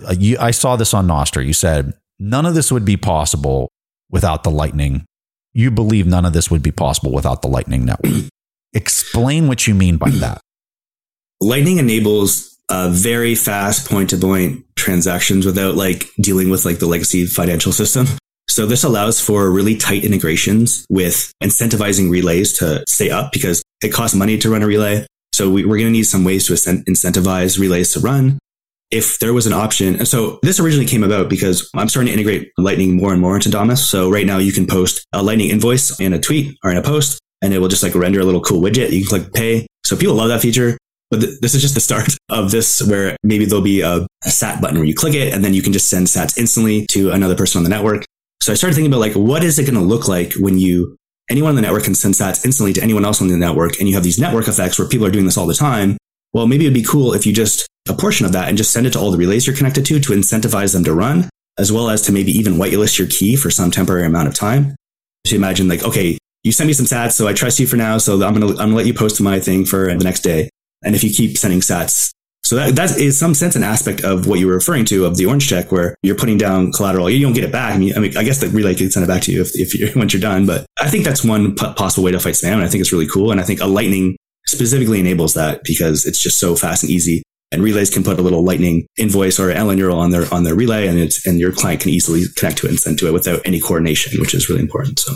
I saw this on Nostr. You said none of this would be possible without the Lightning. You believe none of this would be possible without the Lightning Network. Explain what you mean by that. Lightning enables very fast point-to-point transactions without dealing with the legacy financial system. So this allows for really tight integrations with incentivizing relays to stay up, because it costs money to run a relay. So we're going to need some ways to incentivize relays to run. If there was an option, and so this originally came about because I'm starting to integrate Lightning more and more into Damus. So right now you can post a Lightning invoice in a tweet or in a post, and it will just render a little cool widget. You can click pay. So people love that feature. But this is just the start of this, where maybe there'll be a sat button where you click it and then you can just send sats instantly to another person on the network. So I started thinking about what is it going to look like when anyone on the network can send sats instantly to anyone else on the network, and you have these network effects where people are doing this all the time. Well, maybe it'd be cool if you just a portion of that and just send it to all the relays you're connected to incentivize them to run, as well as to maybe even whitelist your key for some temporary amount of time. So imagine okay, you send me some sats, so I trust you for now. So I'm going to let you post to my thing for the next day. And if you keep sending sats, so that is some sense an aspect of what you were referring to of the orange check, where you're putting down collateral. You don't get it back. I mean, I guess the relay can send it back to you if you're, once you're done. But I think that's one possible way to fight spam. And I think it's really cool. And I think a Lightning specifically enables that, because it's just so fast and easy. And relays can put a little Lightning invoice or LN URL on their relay, and your client can easily connect to it and send to it without any coordination, which is really important. So,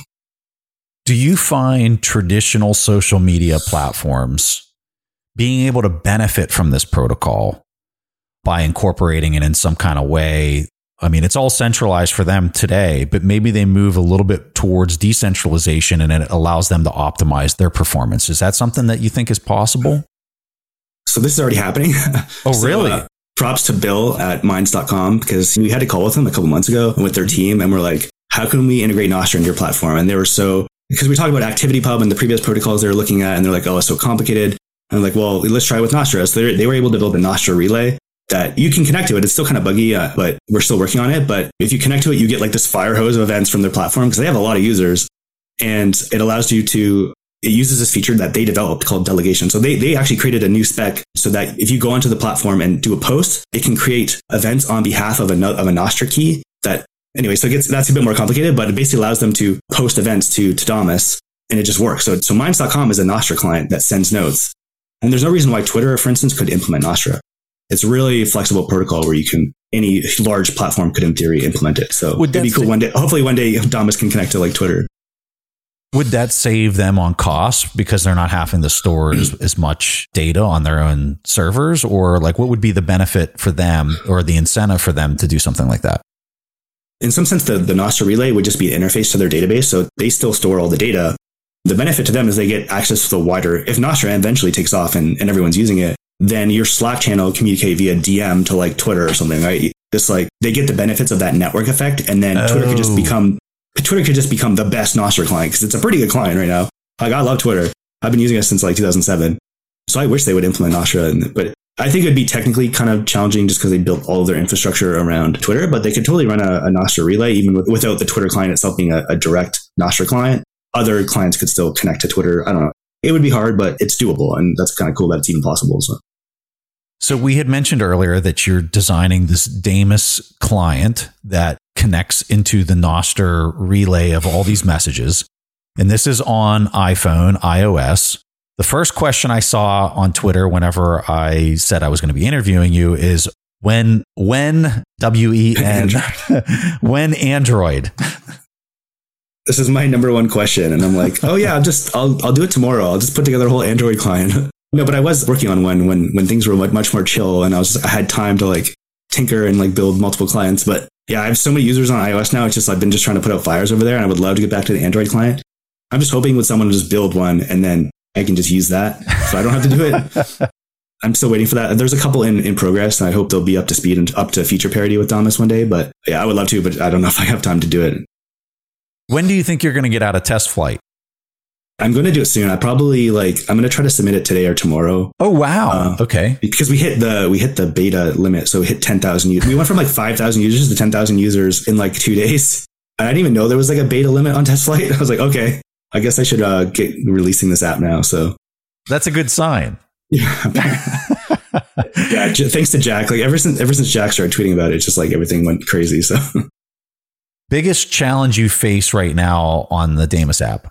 do you find traditional social media platforms being able to benefit from this protocol by incorporating it in some kind of way? I mean, it's all centralized for them today, but maybe they move a little bit towards decentralization and it allows them to optimize their performance. Is that something that you think is possible? So this is already happening. Oh, really? Props to Bill at Minds.com, because we had a call with them a couple months ago with their team, and we're like, how can we integrate Nostr into your platform? And they were because we talked about ActivityPub and the previous protocols they were looking at, and they're like, oh, it's so complicated. And I'm like, well, let's try it with Nostr. So they were able to build a Nostr relay that you can connect to it. It's still kind of buggy, but we're still working on it. But if you connect to it, you get this fire hose of events from their platform, because they have a lot of users, and it allows you it uses this feature that they developed called delegation. So they actually created a new spec so that if you go onto the platform and do a post, it can create events on behalf of a Nostr key that, anyway, so that's a bit more complicated, but it basically allows them to post events to Damus, and it just works. So Minds.com is a Nostr client that sends nodes. And there's no reason why Twitter, for instance, could implement Nostr. It's really a flexible protocol where any large platform could in theory implement it. So it'd be cool one day. Hopefully one day Damus can connect to Twitter. Would that save them on costs because they're not having to store as much data on their own servers? Or what would be the benefit for them or the incentive for them to do something like that? In some sense, the Nostr relay would just be an interface to their database. So they still store all the data. The benefit to them is they get access to the wider, if Nostr eventually takes off and everyone's using it, then your Slack channel communicate via DM to Twitter or something, right? Just they get the benefits of that network effect. And then Twitter could just become the best Nostr client, because it's a pretty good client right now. I love Twitter. I've been using it since 2007. So I wish they would implement Nostr, but I think it would be technically kind of challenging just because they built all of their infrastructure around Twitter, but they could totally run a Nostr relay even without the Twitter client itself being a direct Nostr client. Other clients could still connect to Twitter. I don't know. It would be hard, but it's doable. And that's kind of cool that it's even possible. So we had mentioned earlier that you're designing this Daemon client that connects into the Nostr relay of all these messages. And this is on iPhone, iOS. The first question I saw on Twitter whenever I said I was going to be interviewing you is when W-E-N, when Android? This is my number one question. And I'm like, oh yeah, I'll do it tomorrow. I'll just put together a whole Android client. No, but I was working on one when things were much more chill and I had time to like tinker and like build multiple clients. But yeah, I have so many users on iOS now. It's just, I've been just trying to put out fires over there and I would love to get back to the Android client. I'm just hoping with someone to just build one and then I can just use that. So I don't have to do it. I'm still waiting for that. There's a couple in progress and I hope they'll be up to speed and up to feature parity with Damus one day. But yeah, I would love to, but I don't know if I have time to do it. When do you think you're going to get out of test flight? I'm going to do it soon. I'm going to try to submit it today or tomorrow. Oh, wow. Okay. Because we hit the beta limit. So we hit 10,000 users. We went from like 5,000 users to 10,000 users in like 2 days. I didn't even know there was like a beta limit on test flight. I was like, okay, I guess I should get releasing this app now. So that's a good sign. Yeah. Yeah. Thanks to Jack. Like ever since Jack started tweeting about it, it's just like everything went crazy. So biggest challenge you face right now on the Damus app?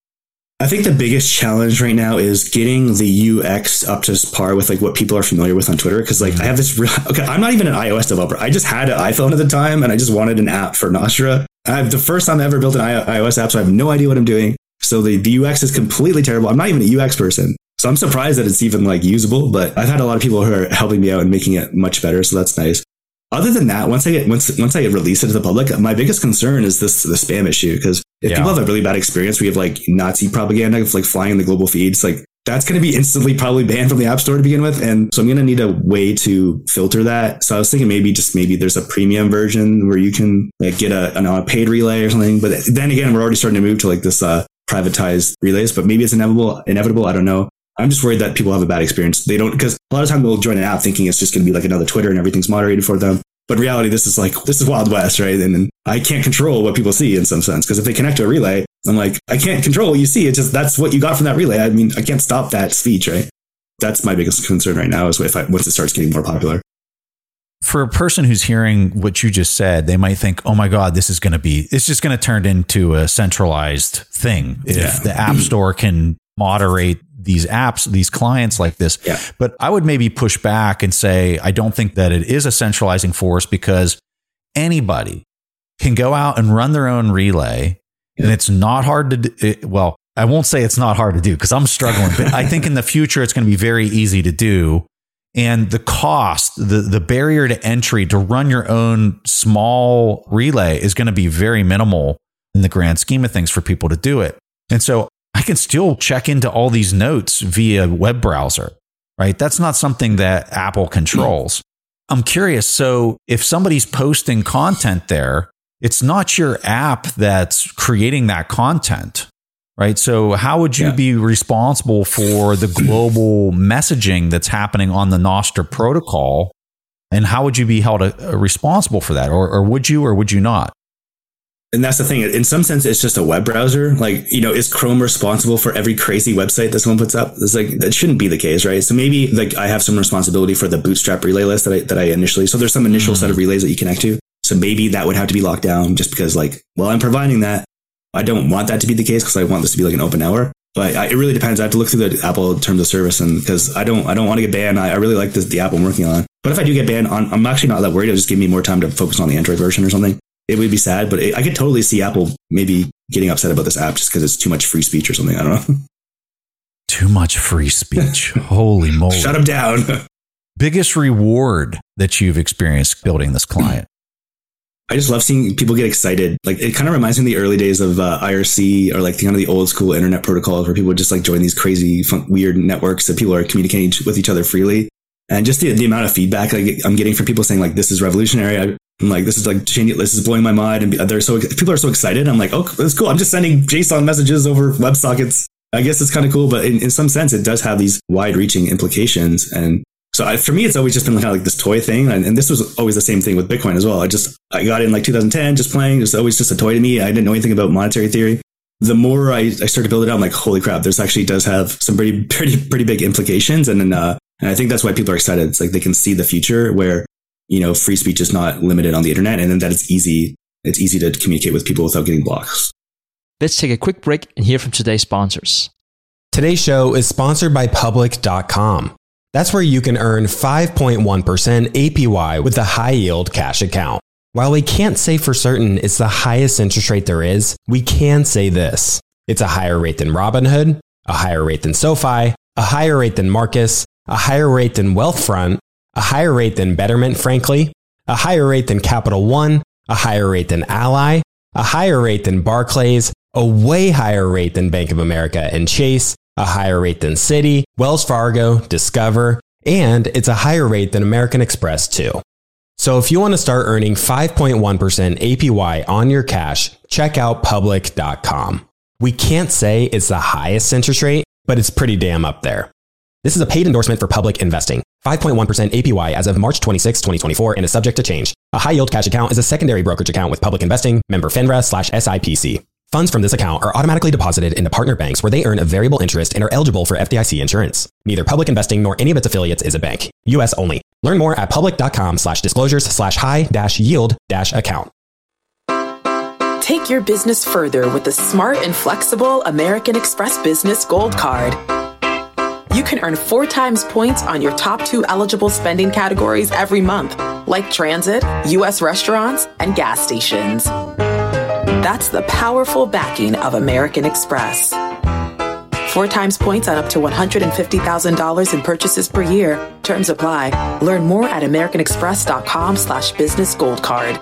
I think the biggest challenge right now is getting the UX up to par with like what people are familiar with on Twitter. Cause like I have this I'm not even an iOS developer. I just had an iPhone at the time and I just wanted an app for Nostr. The first time I ever built an iOS app, so I have no idea what I'm doing. So the UX is completely terrible. I'm not even a UX person. So I'm surprised that it's even like usable, but I've had a lot of people who are helping me out and making it much better. So that's nice. Other than that, once I release it to the public, my biggest concern is the spam issue. Because if people have a really bad experience, we have like Nazi propaganda like flying in the global feeds, like that's going to be instantly probably banned from the App Store to begin with. And so I'm going to need a way to filter that. So I was thinking maybe there's a premium version where you can like get a paid relay or something. But then again, we're already starting to move to like this privatized relays, but maybe it's inevitable. I don't know. I'm just worried that people have a bad experience. They don't, because a lot of time they'll join an app thinking it's just going to be like another Twitter and everything's moderated for them. But in reality, this is Wild West, right? And I can't control what people see in some sense, because if they connect to a relay, I'm like, I can't control what you see. It's just, that's what you got from that relay. I mean, I can't stop that speech, right? That's my biggest concern right now is once it starts getting more popular. For a person who's hearing what you just said, they might think, oh my God, it's just going to turn into a centralized thing. If the App Store can moderate these apps, these clients like this. Yeah. But I would maybe push back and say, I don't think that it is a centralizing force, because anybody can go out and run their own relay. Yeah. And it's not hard to do. Well, I won't say it's not hard to do because I'm struggling, but I think in the future, it's going to be very easy to do. And the cost, the barrier to entry to run your own small relay is going to be very minimal in the grand scheme of things for people to do it. And so I can still check into all these notes via web browser, right? That's not something that Apple controls. I'm curious. So if somebody's posting content there, it's not your app that's creating that content, right? So how would you be responsible for the global messaging that's happening on the Nostr protocol? And how would you be held responsible for that? Or would you not? And that's the thing. In some sense, it's just a web browser. Like, is Chrome responsible for every crazy website that someone puts up? It's like, that shouldn't be the case, right? So maybe like I have some responsibility for the Bootstrap relay list that I initially, so there's some initial set of relays that you connect to. So maybe that would have to be locked down just because like, well, I'm providing that. I don't want that to be the case because I want this to be like an open hour. But it really depends. I have to look through the Apple terms of service, and because I don't want to get banned. I really like the app I'm working on. But if I do get banned, I'm actually not that worried. It'll just give me more time to focus on the Android version or something. It would be sad, but I could totally see Apple maybe getting upset about this app just because it's too much free speech or something. I don't know. Too much free speech. Holy moly. Shut them down. Biggest reward that you've experienced building this client? I just love seeing people get excited. Like, it kind of reminds me of the early days of IRC, or like kind of the old school internet protocols where people would just like join these crazy, weird networks that people are communicating with each other freely. And just the amount of feedback I'm getting from people saying like, this is revolutionary. I'm like, this is like changing. This is blowing my mind. And people are so excited. I'm like, oh, that's cool. I'm just sending JSON messages over WebSockets. I guess it's kind of cool, but in some sense, it does have these wide-reaching implications. And so for me, it's always just been kind of like this toy thing. And this was always the same thing with Bitcoin as well. I got in like 2010, just playing. It was always just a toy to me. I didn't know anything about monetary theory. The more I started to build it out, I'm like, holy crap, this actually does have some pretty big implications. And I think that's why people are excited. It's like they can see the future where, free speech is not limited on the internet, and then that it's easy to communicate with people without getting blocks. Let's take a quick break and hear from today's sponsors. Today's show is sponsored by Public.com. That's where you can earn 5.1% APY with a high-yield cash account. While we can't say for certain it's the highest interest rate there is, we can say this. It's a higher rate than Robinhood, a higher rate than SoFi, a higher rate than Marcus, a higher rate than Wealthfront, a higher rate than Betterment, frankly, a higher rate than Capital One, a higher rate than Ally, a higher rate than Barclays, a way higher rate than Bank of America and Chase, a higher rate than Citi, Wells Fargo, Discover, and it's a higher rate than American Express too. So if you want to start earning 5.1% APY on your cash, check out Public.com. We can't say it's the highest interest rate, but it's pretty damn up there. This is a paid endorsement for Public Investing. 5.1% APY as of March 26, 2024 and is subject to change. A high-yield cash account is a secondary brokerage account with Public Investing, member FINRA/SIPC. Funds from this account are automatically deposited into partner banks where they earn a variable interest and are eligible for FDIC insurance. Neither Public Investing nor any of its affiliates is a bank. U.S. only. Learn more at public.com/disclosures/high-yield-account. Take your business further with the smart and flexible American Express Business Gold Card. You can earn 4 times points on your top 2 eligible spending categories every month, like transit, U.S. restaurants, and gas stations. That's the powerful backing of American Express. 4 times points on up to $150,000 in purchases per year. Terms apply. Learn more at americanexpress.com/business gold card.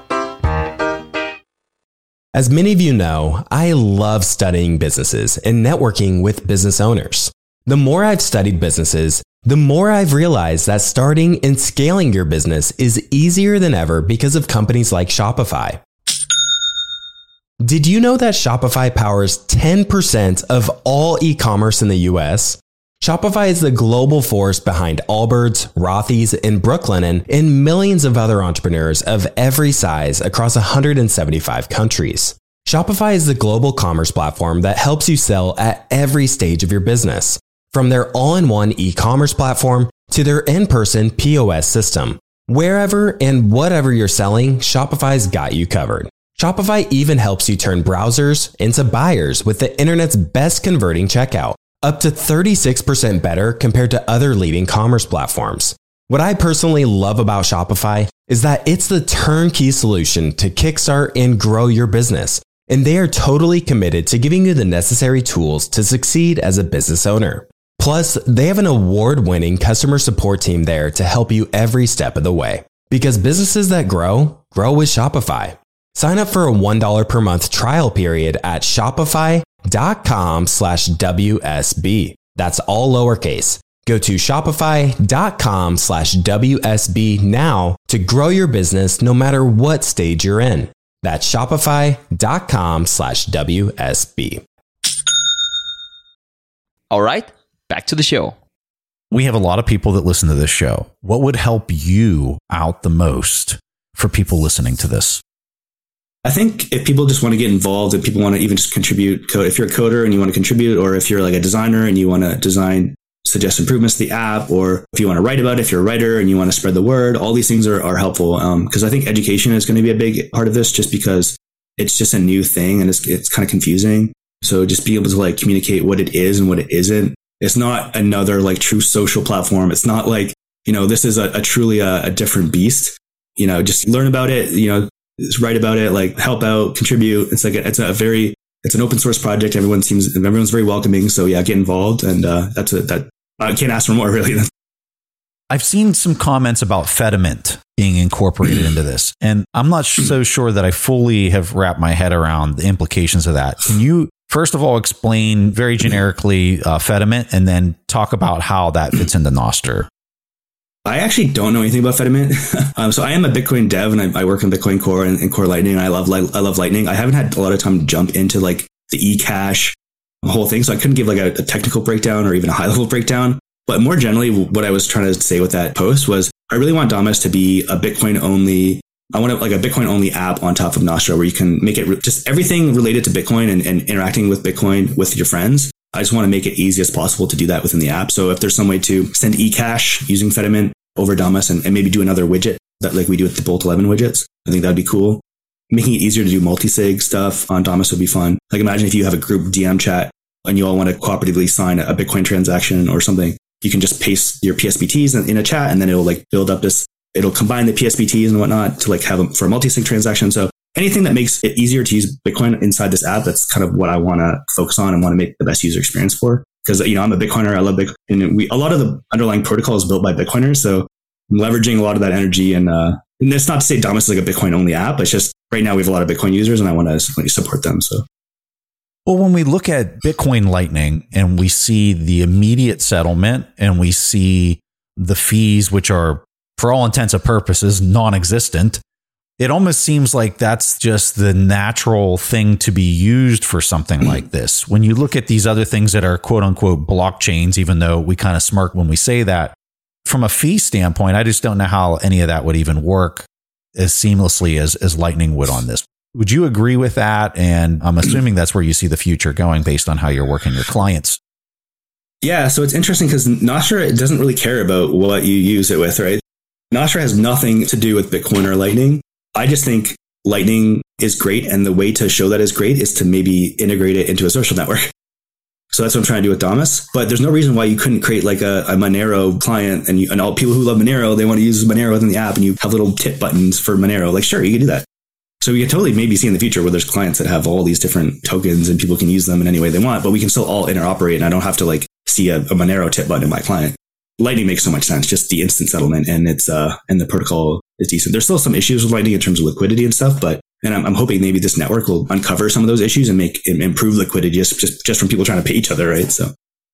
As many of you know, I love studying businesses and networking with business owners. The more I've studied businesses, the more I've realized that starting and scaling your business is easier than ever because of companies like Shopify. Did you know that Shopify powers 10% of all e-commerce in the US? Shopify is the global force behind Allbirds, Rothy's, and Brooklinen, and millions of other entrepreneurs of every size across 175 countries. Shopify is the global commerce platform that helps you sell at every stage of your business, from their all-in-one e-commerce platform to their in-person POS system. Wherever and whatever you're selling, Shopify's got you covered. Shopify even helps you turn browsers into buyers with the internet's best converting checkout, up to 36% better compared to other leading commerce platforms. What I personally love about Shopify is that it's the turnkey solution to kickstart and grow your business, and they are totally committed to giving you the necessary tools to succeed as a business owner. Plus, they have an award-winning customer support team there to help you every step of the way. Because businesses that grow with Shopify. Sign up for a $1 per month trial period at shopify.com/WSB. That's all lowercase. Go to shopify.com/WSB now to grow your business no matter what stage you're in. That's shopify.com/WSB. All right, back to the show. We have a lot of people that listen to this show. What would help you out the most for people listening to this? I think if people just want to get involved and people want to even just contribute, if you're a coder and you want to contribute, or if you're like a designer and you want to suggest improvements to the app, or if you want to write about it, if you're a writer and you want to spread the word, all these things are helpful. Because I think education is going to be a big part of this, just because it's just a new thing and it's kind of confusing. So just be able to like communicate what it is and what it isn't. It's not another like true social platform. It's not like, this is a truly a different beast. Just learn about it, just write about it, like help out, contribute. It's like it's an open source project. Everyone's very welcoming. So yeah, get involved. And that I can't ask for more really. I've seen some comments about Fedimint being incorporated into this, and I'm not so sure that I fully have wrapped my head around the implications of that. Can you first of all explain very generically Fedimint, and then talk about how that fits into Nostr? I actually don't know anything about Fedimint. So I am a Bitcoin dev, and I work on Bitcoin Core and Core Lightning. And I love Lightning. I haven't had a lot of time to jump into like the eCash whole thing. So I couldn't give like a technical breakdown or even a high level breakdown. But more generally, what I was trying to say with that post was I really want Damus to be a Bitcoin only. I want like a Bitcoin only app on top of Nostra where you can make it just everything related to Bitcoin and interacting with Bitcoin with your friends. I just want to make it easy as possible to do that within the app. So if there's some way to send eCash using Fedimint over Damus and maybe do another widget that like we do with the Bolt 11 widgets, I think that'd be cool. Making it easier to do multi-sig stuff on Damus would be fun. Like imagine if you have a group DM chat and you all want to cooperatively sign a Bitcoin transaction or something. You can just paste your PSBTs in a chat and then it'll like build up this, it'll combine the PSBTs and whatnot to like have them for a multi-sig transaction. So anything that makes it easier to use Bitcoin inside this app, that's kind of what I want to focus on and want to make the best user experience for. Because, I'm a Bitcoiner. I love Bitcoin. And a lot of the underlying protocol is built by Bitcoiners. So I'm leveraging a lot of that energy. And it's not to say Damus is like a Bitcoin only app. It's just right now we have a lot of Bitcoin users and I want to support them. So. Well, when we look at Bitcoin Lightning and we see the immediate settlement and we see the fees, which are for all intents and purposes non-existent, it almost seems like that's just the natural thing to be used for something like this. When you look at these other things that are quote unquote blockchains, even though we kind of smirk when we say that, from a fee standpoint, I just don't know how any of that would even work as seamlessly as Lightning would on this. Would you agree with that? And I'm assuming that's where you see the future going based on how you're working your clients. Yeah, so it's interesting because Nostra doesn't really care about what you use it with, right? Nostra has nothing to do with Bitcoin or Lightning. I just think Lightning is great. And the way to show that is great is to maybe integrate it into a social network. So that's what I'm trying to do with Damus. But there's no reason why you couldn't create like a Monero client and all people who love Monero, they want to use Monero within the app and you have little tip buttons for Monero. Like, sure, you can do that. So we can totally maybe see in the future where there's clients that have all these different tokens and people can use them in any way they want, but we can still all interoperate and I don't have to like see a Monero tip button in my client. Lightning makes so much sense, just the instant settlement and it's and the protocol is decent. There's still some issues with Lightning in terms of liquidity and stuff, but I'm hoping maybe this network will uncover some of those issues and improve liquidity just from people trying to pay each other, right? So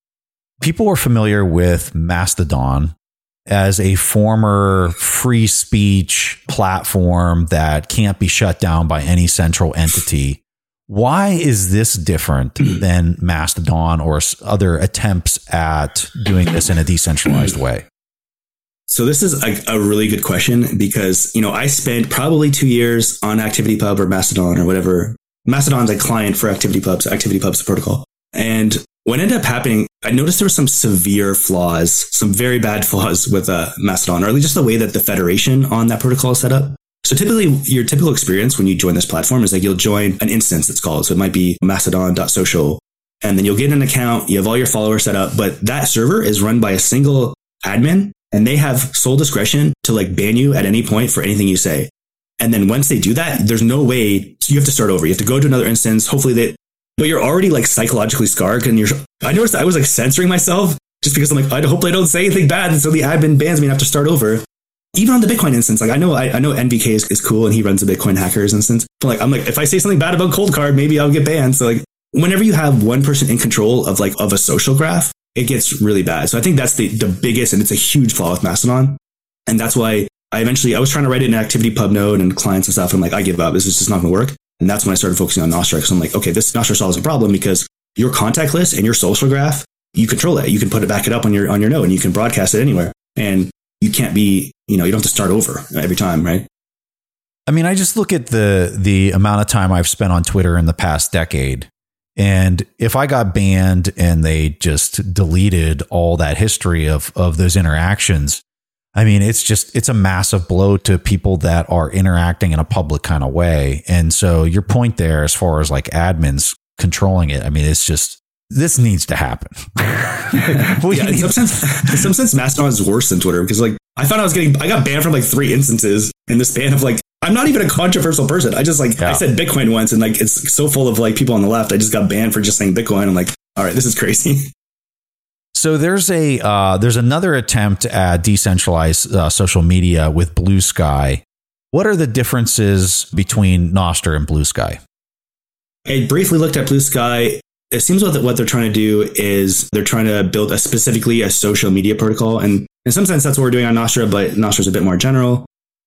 people are familiar with Mastodon as a former free speech platform that can't be shut down by any central entity. Why is this different than Mastodon or other attempts at doing this in a decentralized way? So this is a really good question because, I spent probably 2 years on ActivityPub or Mastodon or whatever. Mastodon's a client for ActivityPub, so ActivityPub's the protocol. And what ended up happening, I noticed there were some severe flaws, some very bad flaws with Mastodon, or at least just the way that the federation on that protocol is set up. So typically, your typical experience when you join this platform is like you'll join an instance, it's called. So it might be mastodon.social. And then you'll get an account, you have all your followers set up, but that server is run by a single admin and they have sole discretion to like ban you at any point for anything you say. And then once they do that, there's no way, you have to start over. You have to go to another instance. Hopefully but you're already like psychologically scarred and I noticed I was like censoring myself just because I'm like, I hope I don't say anything bad. And so the admin bans me and I have to start over. Even on the Bitcoin instance, like I know NVK is cool and he runs the Bitcoin hackers instance. But I'm like, if I say something bad about Coldcard, maybe I'll get banned. So like whenever you have one person in control of a social graph, it gets really bad. So I think that's the biggest, and it's a huge flaw with Mastodon. And that's why I was trying to write it in an ActivityPub node and clients and stuff. And I'm like, I give up. This is just not going to work. And that's when I started focusing on Nostra because I'm like, okay, this Nostra solves a problem because your contact list and your social graph, you control it. You can back it up on your node and you can broadcast it anywhere. And you can't be, you don't have to start over every time, right? I mean, I just look at the amount of time I've spent on Twitter in the past decade. And if I got banned and they just deleted all that history of those interactions, I mean, it's a massive blow to people that are interacting in a public kind of way. And so your point there, as far as like admins controlling it, I mean, it's just, this needs to happen. In some sense, Mastodon is worse than Twitter because like I found I got banned from like 3 instances in the span of like, I'm not even a controversial person. I just I said Bitcoin once and like, it's so full of like people on the left. I just got banned for just saying Bitcoin. I'm like, all right, this is crazy. So there's another attempt at decentralized social media with Blue Sky. What are the differences between Nostra and Blue Sky? I briefly looked at Blue Sky. It seems what they're trying to do is they're trying to build specifically a social media protocol. And in some sense, that's what we're doing on Nostra, but Nostra is a bit more general.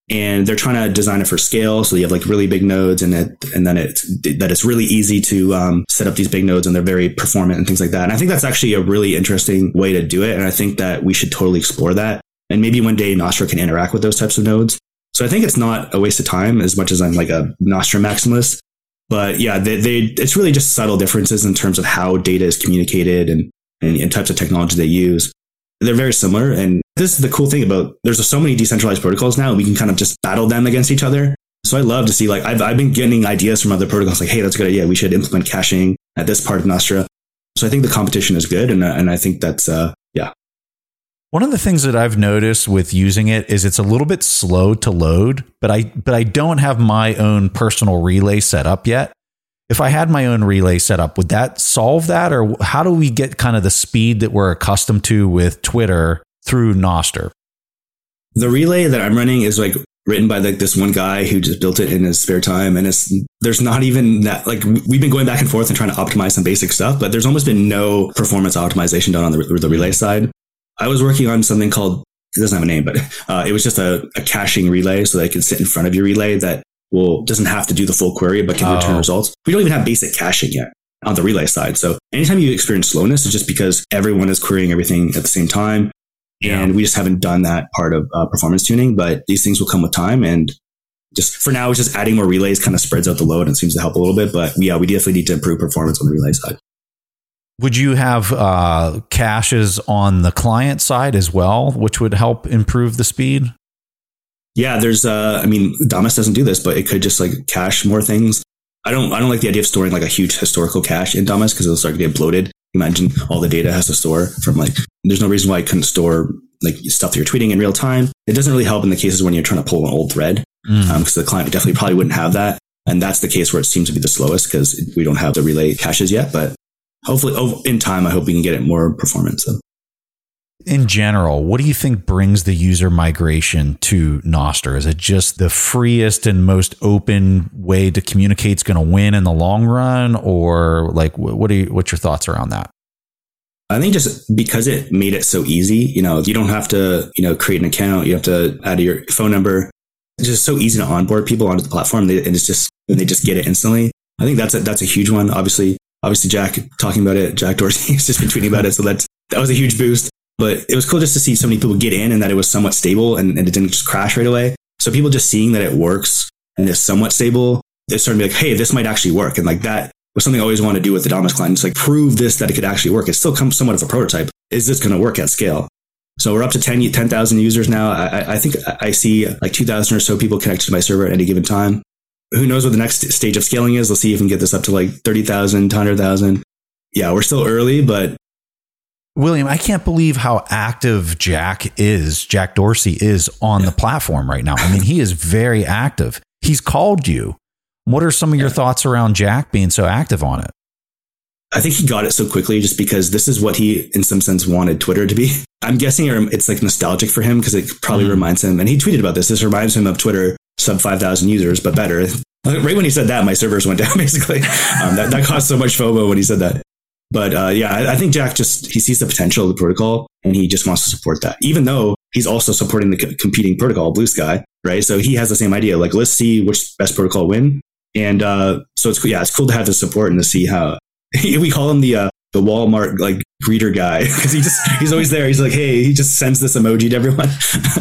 and they're trying to design it for scale. So you have like really big nodes and then it's really easy to set up these big nodes, and they're very performant and things like that. And I think that's actually a really interesting way to do it. And I think that we should totally explore that. And maybe one day Nostr can interact with those types of nodes. So I think it's not a waste of time as much as I'm like a Nostr maximalist. But yeah, it's really just subtle differences in terms of how data is communicated and types of technology they use. They're very similar. And this is the cool thing about, there's so many decentralized protocols now, we can kind of just battle them against each other. So I love to see, like, I've been getting ideas from other protocols like, hey, that's a good idea. We should implement caching at this part of Nostr. So I think the competition is good. And I think that's, yeah. One of the things that I've noticed with using it is it's a little bit slow to load, but I don't have my own personal relay set up yet. If I had my own relay set up, would that solve that? Or how do we get kind of the speed that we're accustomed to with Twitter through Nostr? The relay that I'm running is like written by like this one guy who just built it in his spare time. And there's not even that, like, we've been going back and forth and trying to optimize some basic stuff, but there's almost been no performance optimization done on the relay side. I was working on something called, it doesn't have a name, but it was just a caching relay so that it can sit in front of your relay that doesn't have to do the full query, but can return results. We don't even have basic caching yet on the relay side. So anytime you experience slowness, it's just because everyone is querying everything at the same time. And we just haven't done that part of performance tuning, but these things will come with time. And just for now, it's just adding more relays kind of spreads out the load and seems to help a little bit. But yeah, we definitely need to improve performance on the relay side. Would you have caches on the client side as well, which would help improve the speed? Yeah, there's, Damus doesn't do this, but it could just like cache more things. I don't like the idea of storing like a huge historical cache in Damus because it'll start to get bloated. Imagine all the data has to store from like, there's no reason why I couldn't store like stuff that you're tweeting in real time. It doesn't really help in the cases when you're trying to pull an old thread because the client definitely probably wouldn't have that. And that's the case where it seems to be the slowest because we don't have the relay caches yet. But hopefully in time, I hope we can get it more performance. So. In general, what do you think brings the user migration to Nostr? Is it just the freest and most open way to communicate is going to win in the long run? Or like, what's your thoughts around that? I think just because it made it so easy, you don't have to, create an account. You have to add your phone number. It's just so easy to onboard people onto the platform. And they just get it instantly. I think that's a huge one. Obviously Jack talking about it, Jack Dorsey has just been tweeting about it. So that was a huge boost. But it was cool just to see so many people get in and that it was somewhat stable and it didn't just crash right away. So people just seeing that it works and is somewhat stable, they're starting to be like, hey, this might actually work. And like that was something I always wanted to do with the Damus client. It's like prove this, that it could actually work. It still comes somewhat of a prototype. Is this going to work at scale? So we're up to 10,000 users now. I think I see like 2,000 or so people connected to my server at any given time. Who knows what the next stage of scaling is? Let's see if we can get this up to like 30,000, 100,000. Yeah, we're still early, but William, I can't believe how active Jack Dorsey is on the platform right now. I mean, he is very active. He's called you. What are some of your thoughts around Jack being so active on it? I think he got it so quickly just because this is what he, in some sense, wanted Twitter to be. I'm guessing it's like nostalgic for him because it probably reminds him, and he tweeted about this. This reminds him of Twitter sub 5,000 users, but better. Right when he said that, my servers went down, basically. That caused so much FOMO when he said that. But I think Jack he sees the potential of the protocol and he just wants to support that, even though he's also supporting the competing protocol, Blue Sky, right? So he has the same idea, like, let's see which best protocol win. And so it's cool to have the support and to see how we call him the Walmart like greeter guy because he's always there. He's like, hey, he just sends this emoji to everyone.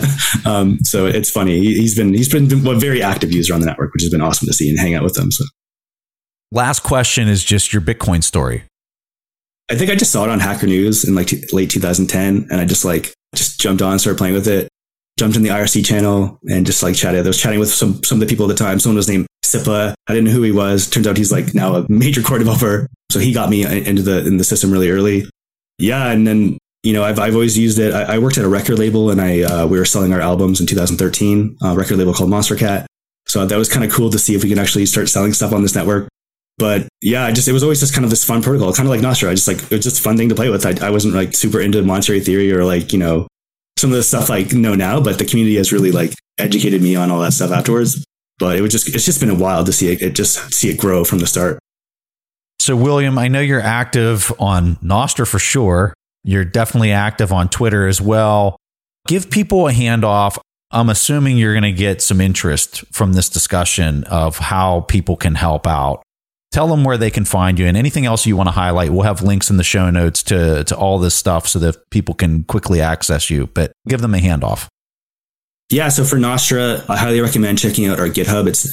So it's funny. He's been a very active user on the network, which has been awesome to see and hang out with them. So last question is just your Bitcoin story. I think I just saw it on Hacker News in like late 2010, and I just jumped on, started playing with it, jumped in the IRC channel, and just like chatted. I was chatting with some of the people at the time. Someone was named Sipa. I didn't know who he was. Turns out he's like now a major core developer. So he got me into the system really early. Yeah, and then I've always used it. I worked at a record label, and we were selling our albums in 2013. A record label called Monstercat. So that was kind of cool to see if we can actually start selling stuff on this network. But yeah, it was always just kind of this fun protocol, kind of like Nostr. It was just a fun thing to play with. I wasn't like super into monetary theory or like, some of the stuff I know now, but the community has really like educated me on all that stuff afterwards. But it's just been a while to see it grow from the start. So William, I know you're active on Nostr for sure. You're definitely active on Twitter as well. Give people a handoff. I'm assuming you're going to get some interest from this discussion of how people can help out. Tell them where they can find you and anything else you want to highlight. We'll have links in the show notes to all this stuff so that people can quickly access you, but give them a handoff. Yeah. So for Nostra, I highly recommend checking out our GitHub. It's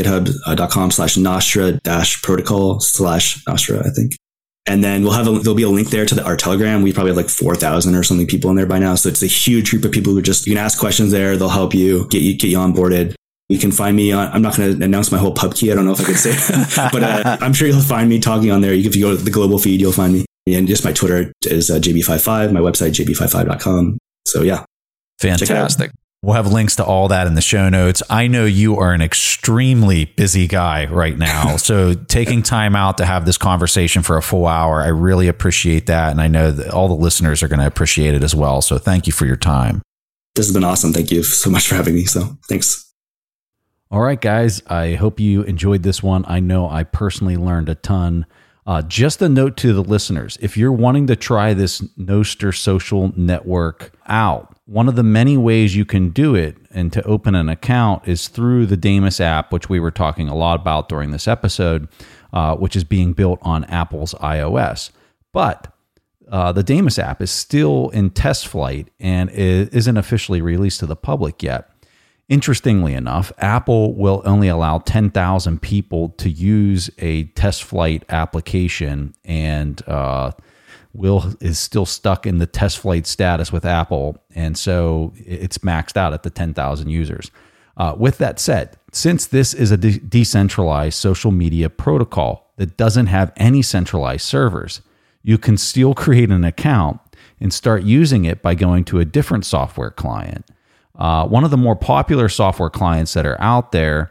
github.com/Nostra-protocol/Nostra, I think. And then there'll be a link there to our Telegram. We probably have like 4,000 or something people in there by now. So it's a huge group of people who you can ask questions there. They'll help you, get you onboarded. You can find me on, I'm not going to announce my whole pub key. I don't know if I can say it, but I'm sure you'll find me talking on there. If you go to the global feed, you'll find me. And just my Twitter is JB55, my website, jb55.com. So yeah. Fantastic. We'll have links to all that in the show notes. I know you are an extremely busy guy right now. So taking time out to have this conversation for a full hour, I really appreciate that. And I know that all the listeners are going to appreciate it as well. So thank you for your time. This has been awesome. Thank you so much for having me. So thanks. All right, guys, I hope you enjoyed this one. I know I personally learned a ton. Just a note to the listeners, if you're wanting to try this Nostr social network out, one of the many ways you can do it and to open an account is through the Daemon app, which we were talking a lot about during this episode, which is being built on Apple's iOS. But the Daemon app is still in test flight and it isn't officially released to the public yet. Interestingly enough, Apple will only allow 10,000 people to use a test flight application, and Will is still stuck in the test flight status with Apple, and so it's maxed out at the 10,000 users. With that said, since this is a decentralized social media protocol that doesn't have any centralized servers, you can still create an account and start using it by going to a different software client. One of the more popular software clients that are out there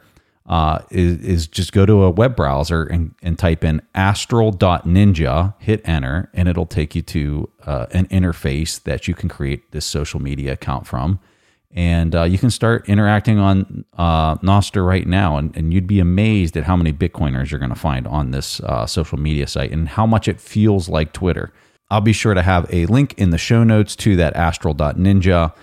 is just go to a web browser and type in astral.ninja, hit enter, and it'll take you to an interface that you can create this social media account from. And you can start interacting on Nostr right now, and you'd be amazed at how many Bitcoiners you're going to find on this social media site and how much it feels like Twitter. I'll be sure to have a link in the show notes to that astral.ninja.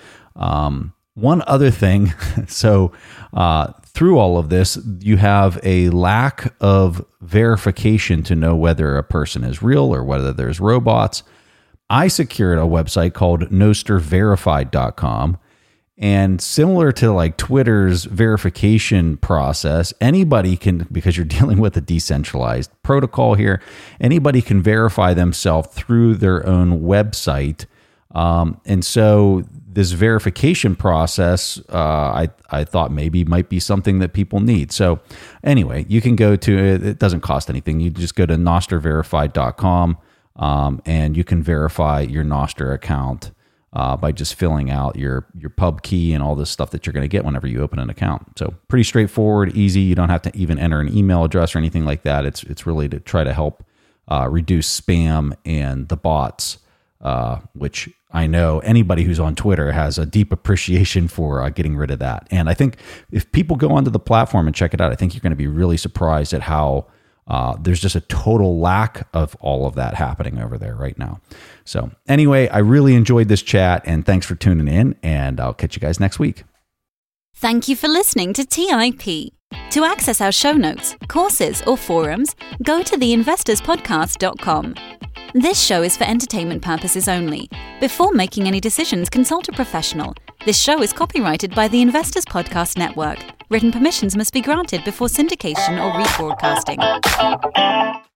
One other thing, so through all of this, you have a lack of verification to know whether a person is real or whether there's robots. I secured a website called nostrverified.com, and similar to like Twitter's verification process, anybody can, because you're dealing with a decentralized protocol here, anybody can verify themselves through their own website. And so this verification process, I thought maybe might be something that people need. So anyway, you can go to, it doesn't cost anything. You just go to nostrverified.com, and you can verify your Nostr account by just filling out your pub key and all this stuff that you're going to get whenever you open an account. So pretty straightforward, easy. You don't have to even enter an email address or anything like that. It's really to try to help reduce spam and the bots, which I know anybody who's on Twitter has a deep appreciation for getting rid of that. And I think if people go onto the platform and check it out, I think you're going to be really surprised at how there's just a total lack of all of that happening over there right now. So anyway, I really enjoyed this chat, and thanks for tuning in, and I'll catch you guys next week. Thank you for listening to TIP. To access our show notes, courses, or forums, go to theinvestorspodcast.com. This show is for entertainment purposes only. Before making any decisions, consult a professional. This show is copyrighted by the Investors Podcast Network. Written permissions must be granted before syndication or rebroadcasting.